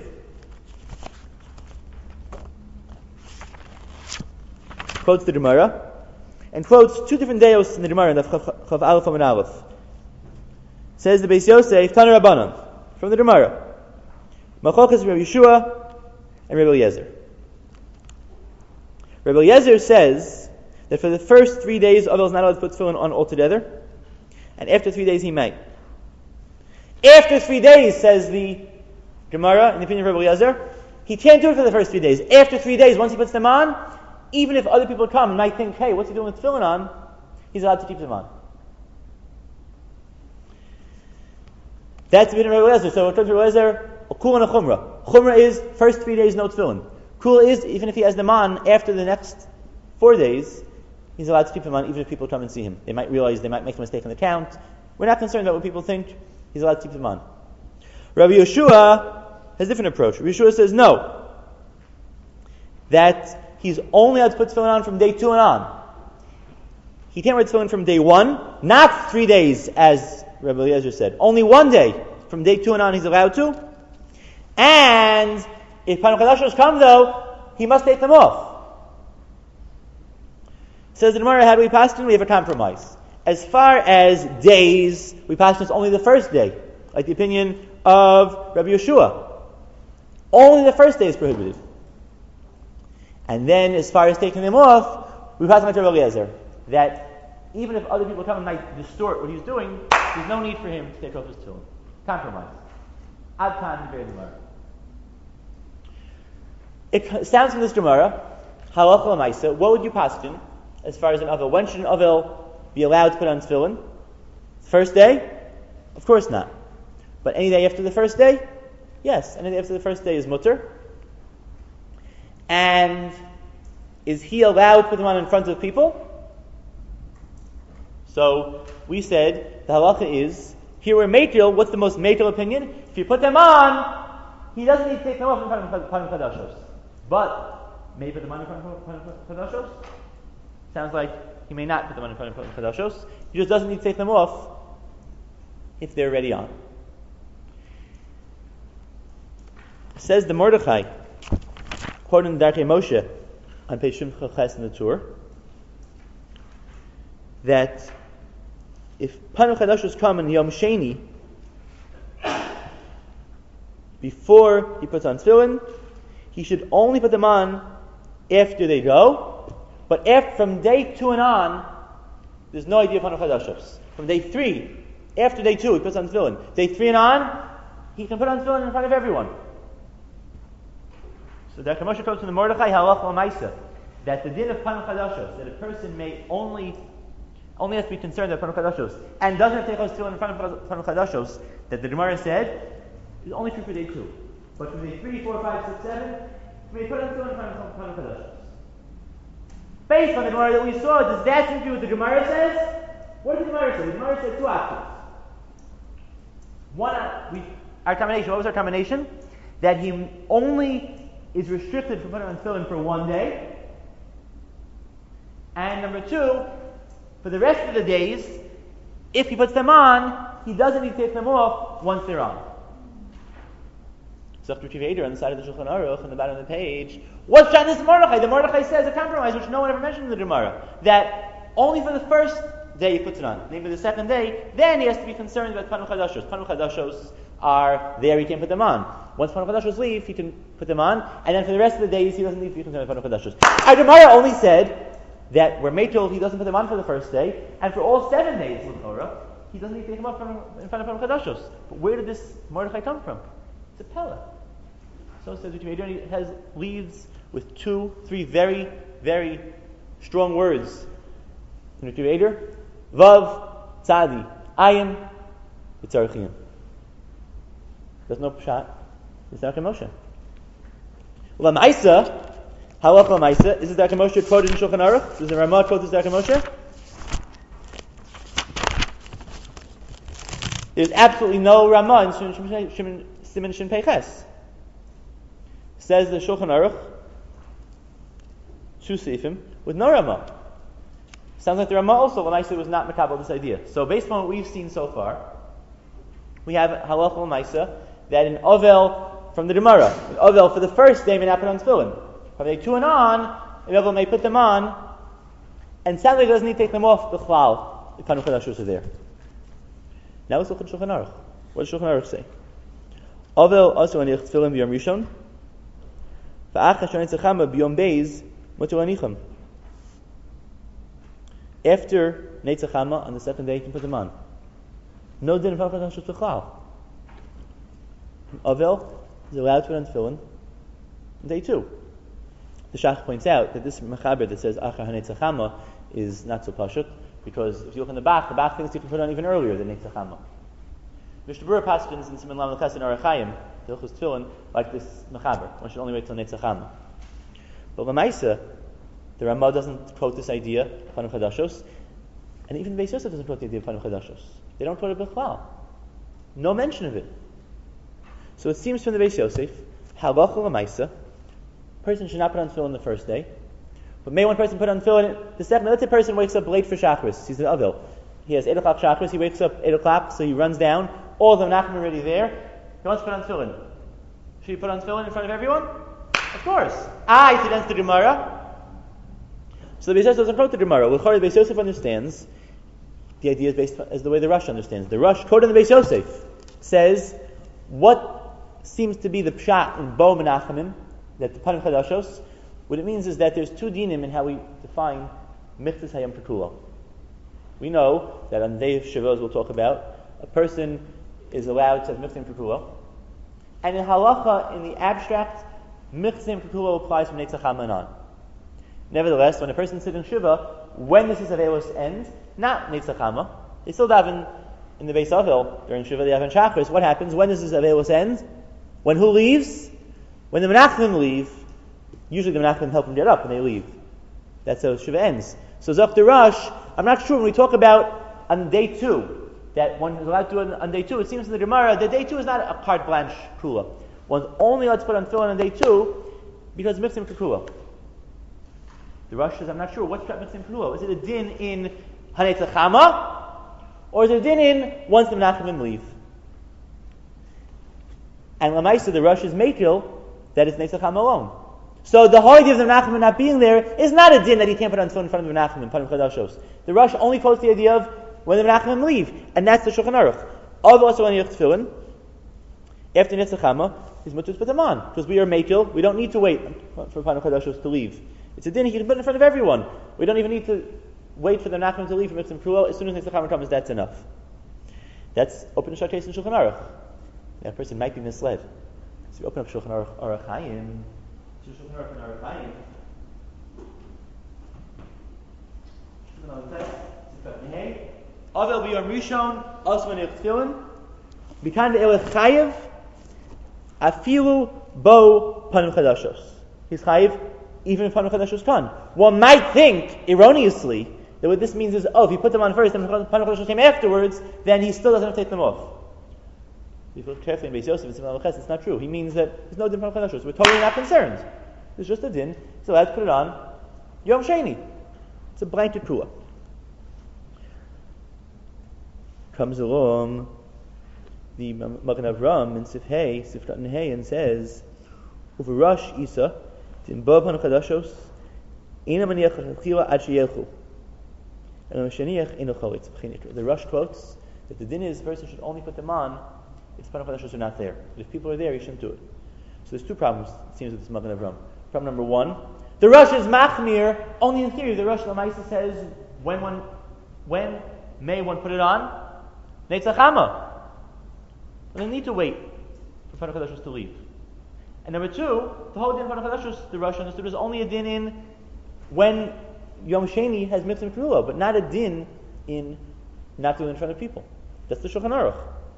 quotes the Gemara and quotes two different deos in the Gemara in the Chav Aleph and Aleph. Says the Beis Yosef, Tana Rabbanan, from the Gemara, Machokas Rabbi Yeshua and Rabbi Eliezer. Rabbi Eliezer says that for the first three days, Avel is not allowed to put tefillin on altogether, and after three days he may. After three days, says the Gemara, in the opinion of Rabbi Eliezer, he can't do it for the first three days. After three days, once he puts them on, even if other people come and might think, hey, what's he doing with tefillin on? He's allowed to keep them on. That's the opinion of Rabbi Eliezer. So in terms of Rabbi Eliezer, a kul and a chumrah. Chumrah is first three days no tefillin. Kul is, even if he has them on after the next four days, he's allowed to keep them on even if people come and see him. They might realize, they might make a mistake in the count. We're not concerned about what people think. He's allowed to keep them on. Rabbi Yeshua has a different approach. Rabbi Yeshua says no. That he's only allowed to put tefillin on from day two and on. He can't wear tefillin from day one, not three days as Rabbi Eliezer said. Only one day. From day two and on he's allowed to. And if Panim Chadashos come though, he must take them off. Says the Gemara, how do we pass them? We have a compromise. As far as days, we pass them only the first day. Like the opinion of Rabbi Yeshua. Only the first day is prohibited. And then as far as taking them off, we pass them to Rabbi Eliezer. That even if other people come and might distort what he's doing, there's no need for him to take off his tefillin. Compromise. Ad kan very Gemara. It sounds from this Gemara, halacha l'maisa, what would you paskin as far as an avel? When should an avel be allowed to put on tefillin? First day? Of course not. But any day after the first day? Yes, any day after the first day is mutter. And is he allowed to put them on in front of people? So we said the halacha is, here we're makel. What's the most makel opinion? If you put them on, he doesn't need to take them off in front of Panim Chadashos. But may he put them on in front of Panim Chadashos? Sounds like he may not put them on in front of Panim Chadashos. He just doesn't need to take them off if they're already on. Says the Mordechai, quoting Darkei Moshe on page Shimcha Ches in the Torah, that if Panim Chadashos come in Yom Sheni, before he puts on tefillin, he should only put them on after they go. But after, from day two and on, there's no idea of Panim Chadashos. From day three, after day two, he puts on tefillin. Day three and on, he can put on tefillin in front of everyone. So the Moshe comes from the Mordechai halacha l'maisa, that the din of Panim Chadashos, that a person may only only has to be concerned about Panim Chadashos and doesn't have to take his tefillin in front of Panim Chadashos, that the Gemara said is only true for day two. But from day three, four, five, six, seven, we may put on tefillin in front of Panim Chadashos. Based on the Gemara that we saw, does that seem to be what the Gemara says? What did the Gemara say? The Gemara said two options. One, we, our combination. What was our combination? That he only is restricted from putting on tefillin for one day. And number two, for the rest of the days, if he puts them on, he doesn't need to take them off once they're on. Zech Riv Eder on the side of the Shulchan Aruch, on the bottom of the page. What's John this Mordechai? The Mordechai says a compromise, which no one ever mentioned in the Gemara, that only for the first day he puts it on. Maybe the second day, then he has to be concerned about Panim Chadashos. Panim Chadashos are there, he can't put them on. Once Panim Chadashos leave, he can put them on, and then for the rest of the days, he doesn't need to be concerned about Panim Chadashos. Our Gemara only said that we're made told he doesn't put them on for the first day, and for all seven days in Torah, he doesn't need to take them off from, in front of Panim Chadashos. But where did this Mordechai come from? It's a Pella. So it says it has leads with two, three very, very strong words. In the Eder, Vav, Tzadi, Ayin, Yitzarchiyim. There's no pshat. It's Darkei Moshe. L'maisa, halacha l'maisa. Is this Darkei Moshe quoted in Shulchan Aruch? Does the Ramah quote this Darkei Moshe? There's absolutely no Ramah in Siman Shin Peiches. Says the Shulchan Aruch, two seifim with no Ramah. Sounds like the Ramah also, l'maisa, was not makabel this idea. So based on what we've seen so far, we have halacha l'maisa that in Ovel from the Gemara, in Ovel for the first day may not put on tefillin. From day two and on, an Ovel may put them on, and sadly doesn't need to take them off the chlal. The Panim Chadashos are there. Now let's look at Shulchan Aruch. What does Shulchan Aruch say? Ovel also anich tefillin b'yom rishon, v'ach hashonin tzachama b'yom beis Mutter Anicham. After Netzach Hama, on the second day, you can put them on. No din of Panach Hadashos B'chlal. Avel is allowed to put on tefillin on day two. The Shach points out that this mechaber that says Achar HaNetzach Hama is not so pashut, because if you look in the back, the back thinks you can put on even earlier than Netzach Hama. Mishnah Berurah paskins in Siman Lamed Ches in Orach Chaim, the Hilchos Tefillin, like this mechaber. One should only wait till Netzach Hama. But Lamaisa, the Ramah doesn't quote this idea, Panach Hadashos, and even Beis Yosef doesn't quote the idea of Panach Hadashos. They don't quote it B'chlal. No mention of it. So it seems from the Beis Yosef, Halacha Lamaisa, person should not put on tefillin the first day, but may one person put on tefillin the second. Let's say a person wakes up late for Shachris. He's an Avil. He has eight o'clock Shachris. He wakes up eight o'clock, so he runs down. All the Menachem are already there. He wants to put on tefillin. Should he put on tefillin in front of everyone? Of course. Ah, he sits the Gemara. So the Beis Yosef doesn't quote the Gemara. What the Beis Yosef understands, the idea is based as the way the Rosh understands. The Rosh, quoted in the Beis Yosef, says what seems to be the pshat in Bo Menachemim, that the Panach Hadashos, what it means is that there's two dinim in how we define Michtas Hayom Tekula. We know that on the day of Shavuos we'll talk about, a person is allowed to have Michtas Hayom Tekula, and in Halacha, in the abstract, Michtas Hayom Tekula applies from Netzach Hama on. Nevertheless, when a person sits in Shiva, when this is Avelos ends, not Netzach Hama, they still daven in the Beis Avil during Shiva, they daven Shachris. What happens when this is Avelos ends? When who leaves? When the Menachem leave, usually the Menachem help them get up and they leave. That's how Shiva ends. So Zok the Rosh, I'm not sure when we talk about on day two, that one is allowed to do on, on day two, it seems in the Gemara that day two is not a carte blanche kula. One's only allowed to put on tefillin on day two because Michtas Hayom Tekula. The Rosh says, I'm not sure, what's Michtas Hayom Tekula? Is it a din in HaNetzach Hama, or is it a din in once the Menachem leave? And Lamaisa, the Rosh is Mekil, that is Netzach Hama alone. So the whole idea of the Menachem not being there is not a din that he can't put on tefillin in front of the Menachem and Panach Hadashos. The Rosh only quotes the idea of when the Menachem leave, and that's the Shulchan Aruch. Although also when you have tefillin, after Netzach Hama, he's mutter to put them on, because we are Mekil, we don't need to wait for Panach Hadashos to leave. It's a din he can put in front of everyone. We don't even need to wait for the Menachem to leave from Mitzvah Kruel. As soon as Netzach Hama comes, that's enough. That's open Shar case in Shulchan Aruch. That person might be misled. So you open up Shulchan Aruch Orach Chaim. Shulchan Aruch and Orach Chaim. Avel b'yom Rishon, also when you're tefillin, b'kan de'elech chayiv, afilu bo Panach Hadashos. He's chayiv even if Panach Hadashos can. One might think, erroneously, that what this means is, oh, if you put them on first and Panach Hadashos came afterwards, then he still doesn't have to take them off. If you look carefully in Beis Yosef, it's, it's not true. He means that there's no din Panach Hadashos. We're totally not concerned. There's just a din. He's allowed to put it on Yom Sheni. It's a blanket kula. Comes along the Magen Avram in Sif Hey, Sif Tatan Hey, and says, "Uva Rosh Isa, Tim Bo Panach Hadashos, Ina Maniach Chila Ad Sheyelchu, and Sheniach Ino Chalitz." The Rosh quotes that the din is the person should only put them on if Panach Hadashos are not there. But if people are there, you shouldn't do it. So there's two problems, it seems, with this Magen Avram. Problem number one, the Rosh is machmir only in theory. The Rosh Lamaisa says when one, when may one put it on? Netzach Hama. And they need to wait for Panach Hadashos to leave. And number two, the whole din Panach Hadashos, the Rosh understood, is only a din in when Yom Sheni has mitzvah k'rula, but not a din in not doing it in front of people. That's the Shulchan Aruch.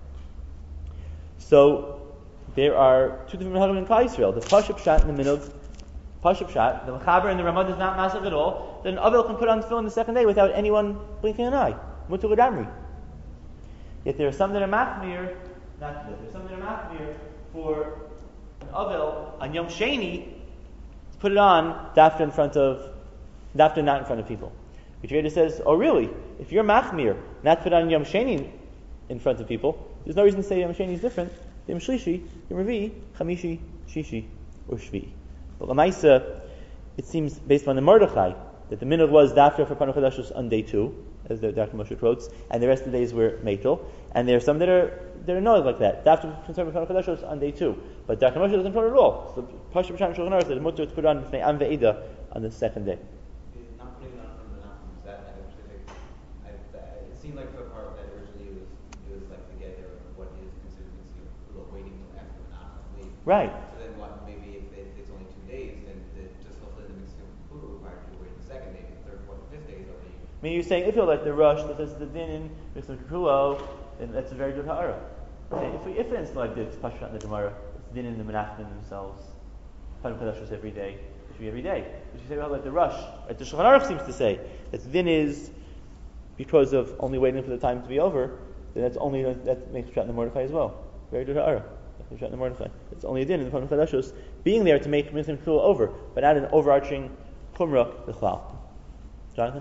So there are two different halachim in Klal Yisrael. The Pashup Shat and the Minug. Pashup Shat, the Mechaber and the Ramah is not massive at all. Then an Avel can put on tefillin the second day without anyone blinking an eye. Mutar L'Damri. Yet there are some that are machmir, not that. There's some that are machmir for an Avel on Yom Sheni to put it on dafta in front of, dafta not in front of people. The Trader says, oh really? If you're machmir, not to put on Yom Sheni in front of people, there's no reason to say Yom Sheni is different. Yom Shlishi, Yom Revi, Chamishi, Shishi, or Shvi. But Lamaisa, it seems based on the Mordechai that the minhag was dafta for Panach Hadashos on day two, as the Doctor Moshe quotes, and the rest of the days were Meitel. And there are some that are that are not like that. Dafta concerned with Panach Hadashos on day two, but Doctor Moshe doesn't quote it at all. So Pashup Shat and Shulchan Aruch that mutter to put on B'nei Am Ve'eda on the second day. Is not putting it on from the Nachum, is that at a specific, I, that, it seemed like the part that originally was, it was like the get there of what is considered Mitzvah, waiting until after the Nachum leave. Right. So then what, maybe if it, it's only two days, then the, just fulfilling the Mitzvah Kuru required you to wait the second day, the third, fourth, and fifth day is already. I mean, you're saying if you're like the rush that says the din in Mitzvah Kruo, then that's a very good ha'ara. Okay, if we if it's like this, Pashat in the Gemara, it's din in the Menachim themselves, Panim Kadashos every day, it should be every day. If you say well, like the rush, like the Shulchan Aruch seems to say that the din is because of only waiting for the time to be over, then that's only that makes Pashat in the Mordechai as well. Very good ha'ara. Pashat in the Mordechai. It's only a din in the Panim Kadashos being there to make Mitzvah Kruo over, but not an overarching Chumrah B'chlal. Jonathan?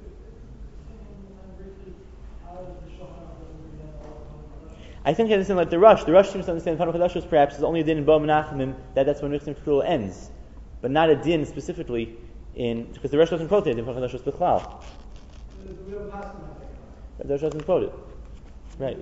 I think I understand like the rush. The rush seems to understand Panim Kadashos perhaps is only a din in Bo Menachemim, that that's when Mitzvah Kruo ends, but not a din specifically in because the rush doesn't quote it in Panim Kadashos B'chlal. The rush doesn't quote it. Right.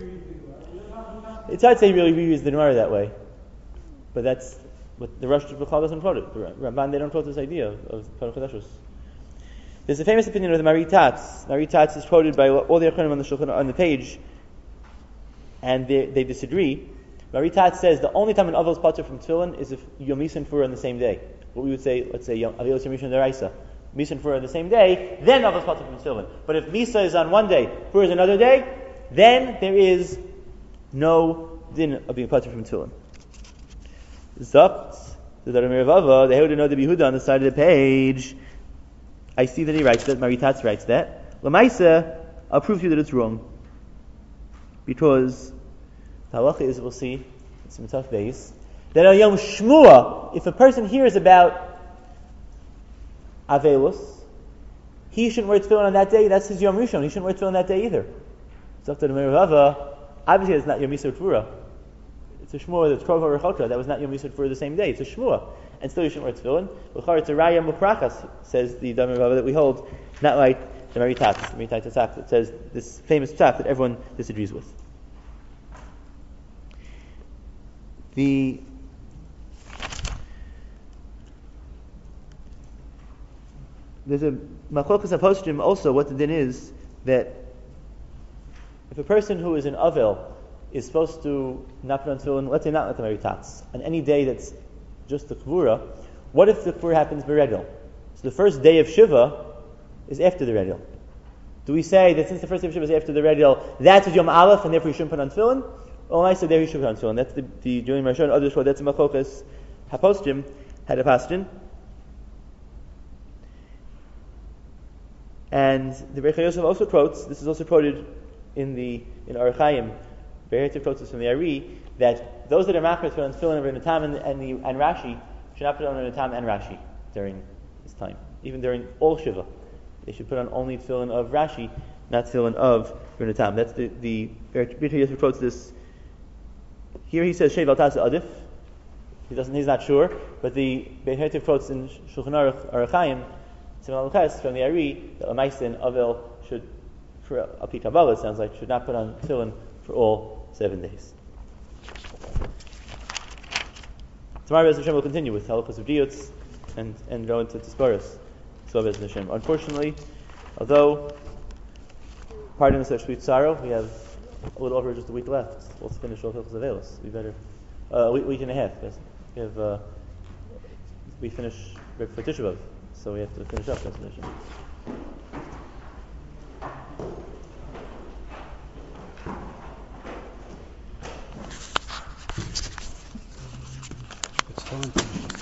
It's hard to say he really rereads the Gemara that way, but that's but the rush B'chlal doesn't quote it. The Ramban they don't quote this idea of, of Panim Kadashos. There's a famous opinion of the Mari Tatz. Mari Tatz is quoted by all the Acharonim on the Shulchan on the page. And they, they disagree. Mari Tatz says the only time an Avel is patur from tefillin is if Yom Misa and Fura on the same day. What we would say, let's say Avel Yom Rishon Deraisa, Misa and Fura on the same day, then Avel is patur from tefillin. But if Misa is on one day, Fura is another day, then there is no din of being patur from tefillin. Zopt the Daramir Vava, the Yehuda know the Yehuda on the side of the page. I see that he writes that. Mari Tatz writes that. Lamaisa, I'll prove to you that it's wrong. Because the halacha is, we'll see, it's some tough days, that on Yom Shmua, if a person hears about Avelus, he shouldn't wear tefillin on that day. That's his Yom Rishon. He shouldn't wear tefillin on that day either. It's up to the Merava. Obviously, it's not Yom Yisur Tvura. It's a Shmua that's Krova Rechota. That was not Yom Yisur Tvura the same day. It's a Shmua. And still you shouldn't wear tefillin. B'char, it's a Raya Mukrachas, says the Damer Rava that we hold, not like the Mari Tatz, the Mari Tatz that says this famous psak that everyone disagrees with. The there's a machlokas of Hostrim also. What the din is that if a person who is an avel is supposed to not put on tefillin, let's say not let the Mari Tatz, on any day that's just the kvura, what if the kvura happens beregel? So the first day of Shiva is after the regel. Do we say that since the first day of Shiva is after the regel, that's Yom Aleph and therefore you shouldn't put on tefillin? Or I said there you should put on tefillin. That's the the Julian Marshon. Others quote that's a machokas hapostim had a pastin. And the Rebbe Yosef also quotes. This is also quoted in the in Orach Chaim. Be'eretz quotes this from the Ari that those that are machmas put on tefillin of Natam and, and the and Rashi should not put on Natam and Rashi during this time, even during all Shiva. They should put on only tefillin of Rashi, not tefillin of Natam. That's the the Rebbe Yosef quotes this. Here he says Sheiv al Tasa Adif. He doesn't. He's not sure, but the Be'eretz quotes in Shulchan Aruch Orach Chaim from the Ari that Lamaisa and Avel should, for Api Kabbalah it sounds like, should not put on tefillin for all seven days. Tomorrow, Bez Hashem, will continue with halachos of diyutz and and go into Tisparis. So Bez Hashem. Unfortunately, although pardon us our sweet sorrow, we have a little over just a week left. We'll finish all halachos of Avelis. We better uh, a week, week and a half. We have uh, we finish for Tisha B'av. So we have to finish up this mission. It's time.